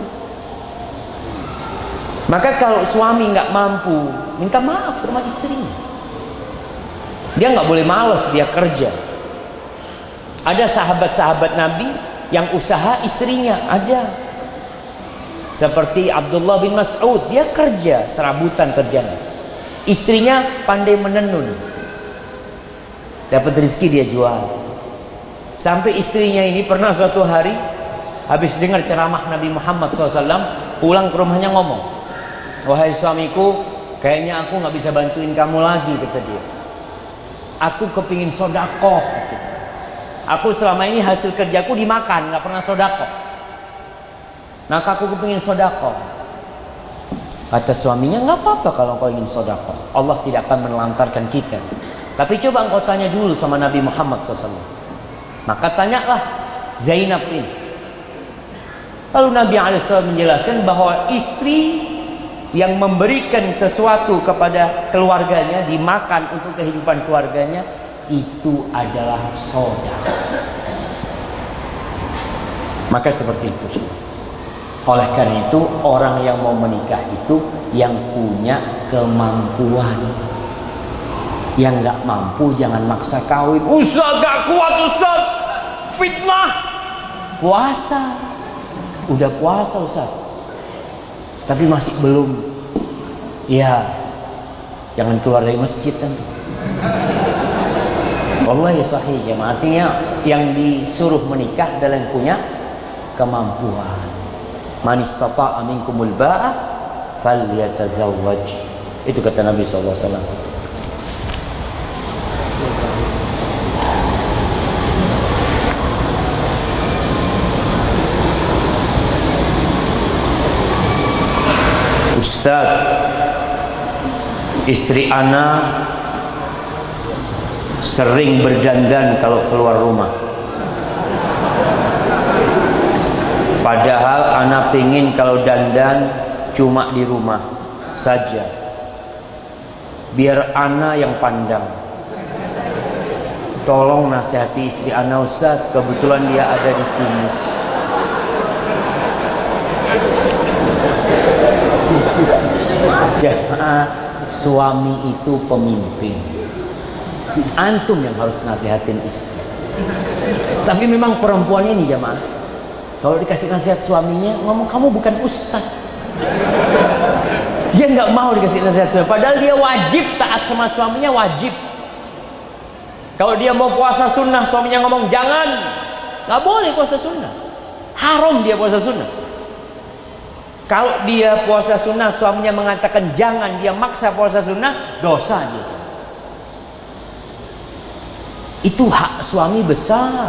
Maka kalau suami nggak mampu, minta maaf sama istrinya. Dia nggak boleh malas, dia kerja. Ada sahabat-sahabat Nabi yang usaha istrinya ada. Seperti Abdullah bin Mas'ud, dia kerja serabutan kerjanya. Istrinya pandai menenun. Dapat rezeki dia jual. Sampai istrinya ini pernah suatu hari habis dengar ceramah Nabi Muhammad SAW, pulang ke rumahnya ngomong, wahai suamiku, kayaknya aku nggak bisa bantuin kamu lagi, kata dia. Aku kepingin sodakoh. Aku selama ini hasil kerjaku dimakan, nggak pernah sodakoh. Nah, aku kepingin sedekah. Kata suaminya, nggak apa-apa kalau kau ingin sedekah. Allah tidak akan menelantarkan kita. Tapi coba engkau tanya dulu sama Nabi Muhammad SAW. Maka tanyalah Zainab ini. Lalu Nabi SAW menjelaskan bahwa istri yang memberikan sesuatu kepada keluarganya, dimakan untuk kehidupan keluarganya, itu adalah sedekah. Maka seperti itu. Oleh karena itu, orang yang mau menikah itu yang punya kemampuan. Yang gak mampu jangan maksa kawin. Ustaz gak kuat Ustaz, fitnah. Puasa, udah puasa Ustaz, tapi masih belum. Ya, jangan keluar dari masjid nanti. Wallahi sahih jemaah. Artinya yang disuruh menikah adalah yang punya kemampuan. Man istata'a minkumul ba'a falyatazawwaj. Itu kata Nabi sallallahu alaihi wasallam. Ustaz, istri ana sering berdandan kalau keluar rumah. Padahal ana pingin kalau dandan cuma di rumah saja. Biar ana yang pandang. Tolong nasihati istri ana Ustaz, kebetulan dia ada di sini. Jemaah, suami itu pemimpin. Antum yang harus nasihatin istri. Tapi memang perempuan ini jemaah, kalau dikasih nasihat suaminya, ngomong kamu bukan ustaz. Dia nggak mau dikasih nasihat suaminya. Padahal dia wajib taat sama suaminya, wajib. Kalau dia mau puasa sunnah, suaminya ngomong jangan, nggak boleh puasa sunnah. Haram dia puasa sunnah. Kalau dia puasa sunnah, suaminya mengatakan jangan, dia maksa puasa sunnah, dosa dia. Itu hak suami besar.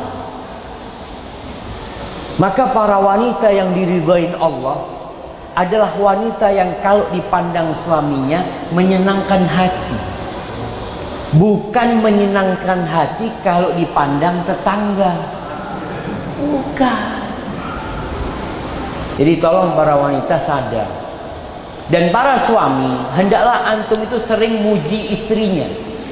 Maka para wanita yang diridhoin Allah adalah wanita yang kalau dipandang suaminya menyenangkan hati. Bukan menyenangkan hati kalau dipandang tetangga. Bukan. Jadi tolong para wanita sadar. Dan para suami, hendaklah antum itu sering muji istrinya.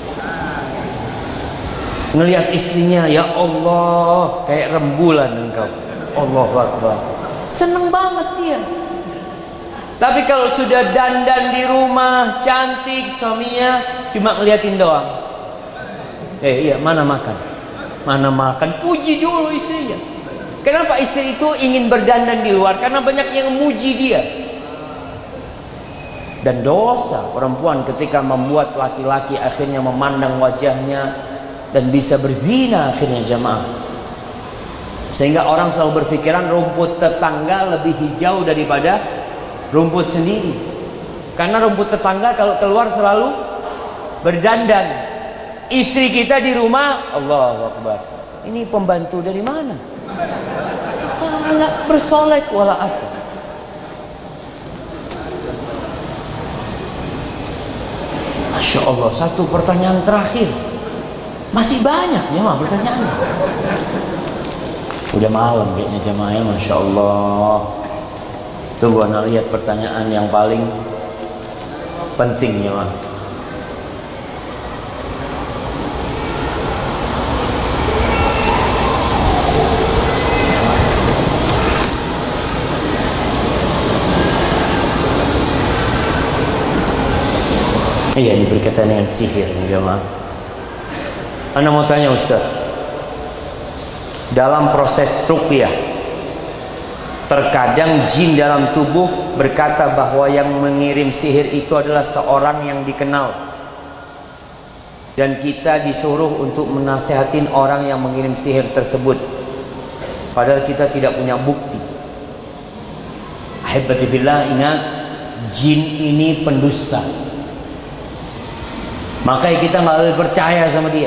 Ngelihat istrinya, ya Allah, kayak rembulan engkau. Allahu Akbar. Seneng banget dia. Tapi kalau sudah dandan di rumah, cantik, suaminya cuma ngeliatin doang. Iya, mana makan? Mana makan? Puji dulu istrinya. Kenapa istri itu ingin berdandan di luar? Karena banyak yang memuji dia. Dan dosa perempuan ketika membuat laki-laki akhirnya memandang wajahnya dan bisa berzina akhirnya jemaah. Sehingga orang selalu berpikiran rumput tetangga lebih hijau daripada rumput sendiri. Karena rumput tetangga kalau keluar selalu berdandan. Istri kita di rumah, Allahu Akbar. Ini pembantu dari mana? Sangat bersolek wala apa. Masya Allah, satu pertanyaan terakhir. Masih banyak jemaah pertanyaannya. Udah malam kayaknya jemaahnya, Masya Allah. Tunggu anak lihat pertanyaan yang paling penting jemaah. Iya, ini berkaitan dengan sihir jemaah. Anda mau tanya Ustaz, dalam proses ruqyah terkadang jin dalam tubuh berkata bahwa yang mengirim sihir itu adalah seorang yang dikenal, dan kita disuruh untuk menasihatin orang yang mengirim sihir tersebut, padahal kita tidak punya bukti. Ahibati fillah, ingat, jin ini pendusta. Makanya kita nggak boleh percaya sama dia.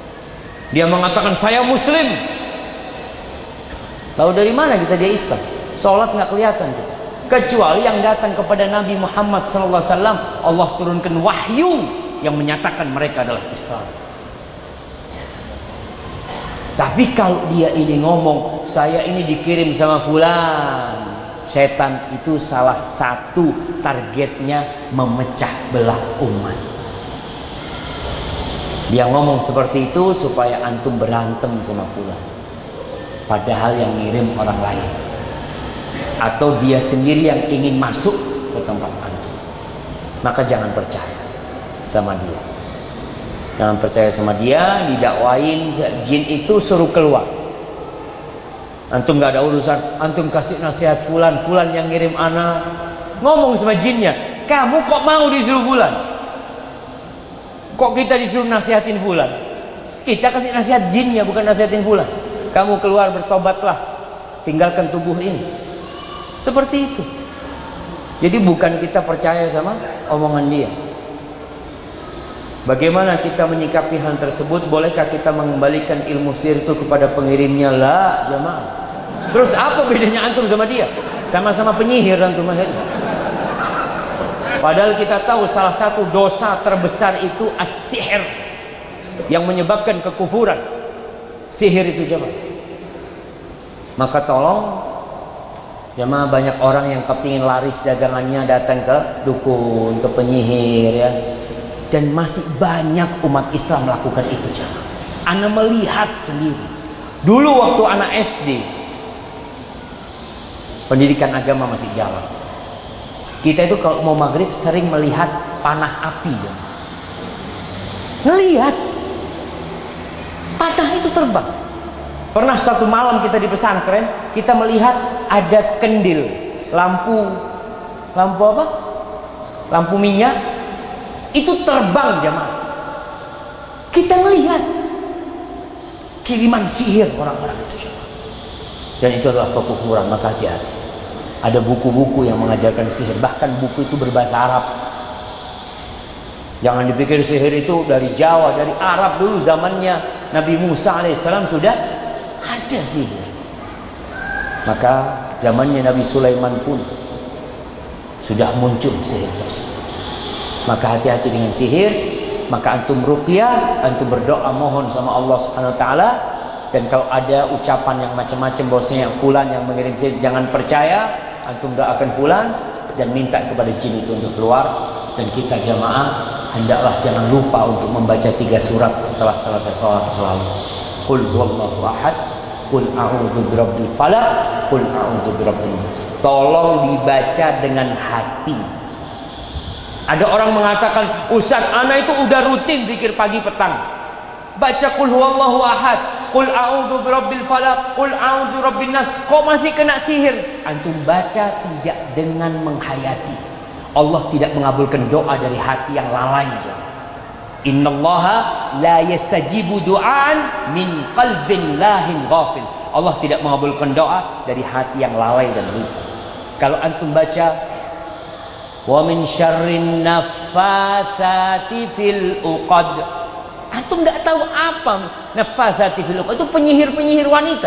Dia mengatakan saya Muslim. Tahu dari mana kita dia Islam? Sholat nggak kelihatan kita. Kecuali yang datang kepada Nabi Muhammad SAW, Allah turunkan wahyu yang menyatakan mereka adalah Islam. Tapi kalau dia ini ngomong, saya ini dikirim sama fulan, setan itu salah satu targetnya memecah belah umat. Dia ngomong seperti itu supaya antum berantem sama fulan, padahal yang ngirim orang lain. Atau dia sendiri yang ingin masuk ke tempat antum. Maka jangan percaya sama dia. Jangan percaya sama dia. Didakwain jin itu suruh keluar. Antum gak ada urusan. Antum kasih nasihat fulan yang ngirim anak. Ngomong sama jinnya, kamu kok mau disuruh fulan? Kok kita disuruh nasihatin fulan? Kita kasih nasihat jinnya, bukan nasihatin fulan. Kamu keluar, bertobatlah, tinggalkan tubuh ini. Seperti itu. Jadi bukan kita percaya sama omongan dia. Bagaimana kita menyikapi hal tersebut? Bolehkah kita mengembalikan ilmu sihir itu kepada pengirimnya? La, jemaah. Terus apa bedanya antum sama dia? Sama-sama penyihir antum akhirnya. Padahal kita tahu salah satu dosa terbesar itu as-sihir, yang menyebabkan kekufuran. Sihir itu jemaah. Maka tolong jemaah, banyak orang yang kepingin laris dagangannya datang ke dukun, ke penyihir ya. Dan masih banyak umat Islam melakukan itu jemaah. Ana melihat sendiri. Dulu waktu anak SD, pendidikan agama masih jalan. Kita itu kalau mau maghrib sering melihat panah api ya. Ngelihat panah itu terbang. Pernah satu malam kita di pesantren, kita melihat ada kendil, lampu apa? Lampu minyak itu terbang jemaah. Kita melihat kiriman sihir orang-orang itu. Dan itu adalah kekufuran, maka hati-hati. Ada buku-buku yang mengajarkan sihir, bahkan buku itu berbahasa Arab. Jangan dipikir sihir itu dari Jawa, dari Arab dulu zamannya Nabi Musa alaihissalam sudah ada sihir. Maka zamannya Nabi Sulaiman pun sudah muncul sihir tersebut. Maka hati-hati dengan sihir. Maka antum ruqyah, antum berdoa mohon sama Allah Subhanahu wa taala. Dan kalau ada ucapan yang macam-macam bahwasanya fulan yang mengirim sihir, jangan percaya. Antum doakan fulan dan minta kepada jin itu untuk keluar. Dan kita jamaah hendaklah jangan lupa untuk membaca 3 surat setelah selesai sholat selalu. Qul huwallahu ahad, qul a'udzu birabbil falaq, qul a'udzu birabbin nas. Tolong dibaca dengan hati. Ada orang mengatakan, "Ustaz, ana itu udah rutin zikir pagi petang. Baca qul huwallahu ahad, qul a'udzu birabbil falaq, qul a'udzu birabbin nas." Kok masih kena sihir? Antum baca tidak dengan menghayati. Allah tidak mengabulkan doa dari hati yang lalai. Innallaha la yastajibu du'an min qalbin lahin ghafil. Allah tidak mengabulkan doa dari hati yang lalai dan lupa. Kalau antum baca wa min syarrin naffatsati fil uqad, antum enggak tahu apa naffatsati fil uqad. Itu penyihir-penyihir wanita.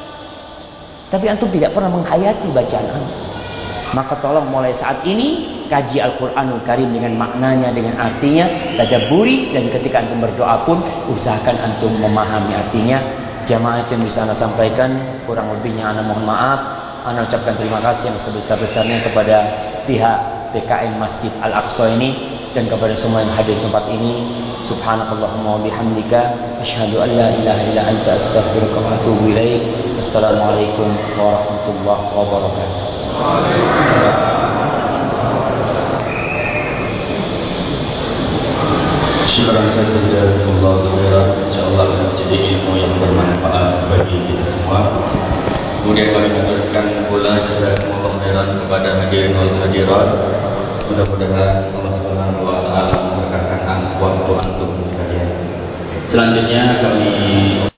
Tapi antum tidak pernah menghayati bacaan antum. Maka tolong mulai saat ini kaji Al-Quranul Karim dengan maknanya, dengan artinya, tadabburi, dan ketika antum berdoa pun usahakan antum memahami artinya. Jamaah yang bisa ana sampaikan, kurang lebihnya ana mohon maaf. Ana ucapkan terima kasih yang sebesar-besarnya kepada pihak PKN Masjid Al-Aqsa ini dan kepada semua yang hadir di tempat ini. Subhanakallahumma wa bihamdika asyhadu an la ilaha illa anta astaghfiruka wa atubu ilaik. Assalamualaikum warahmatullahi wabarakatuh. Syukran jazakumullah khairan. Insyaallah menjadi ilmu yang bermanfaat bagi kita semua. Kemudian kami mengucapkan pula jazakumullah khairan kepada hadirin wal hadirat. Mudah-mudahan Allah Subhanahu wa taala memberkahkan waktu antum sekalian. Selanjutnya kami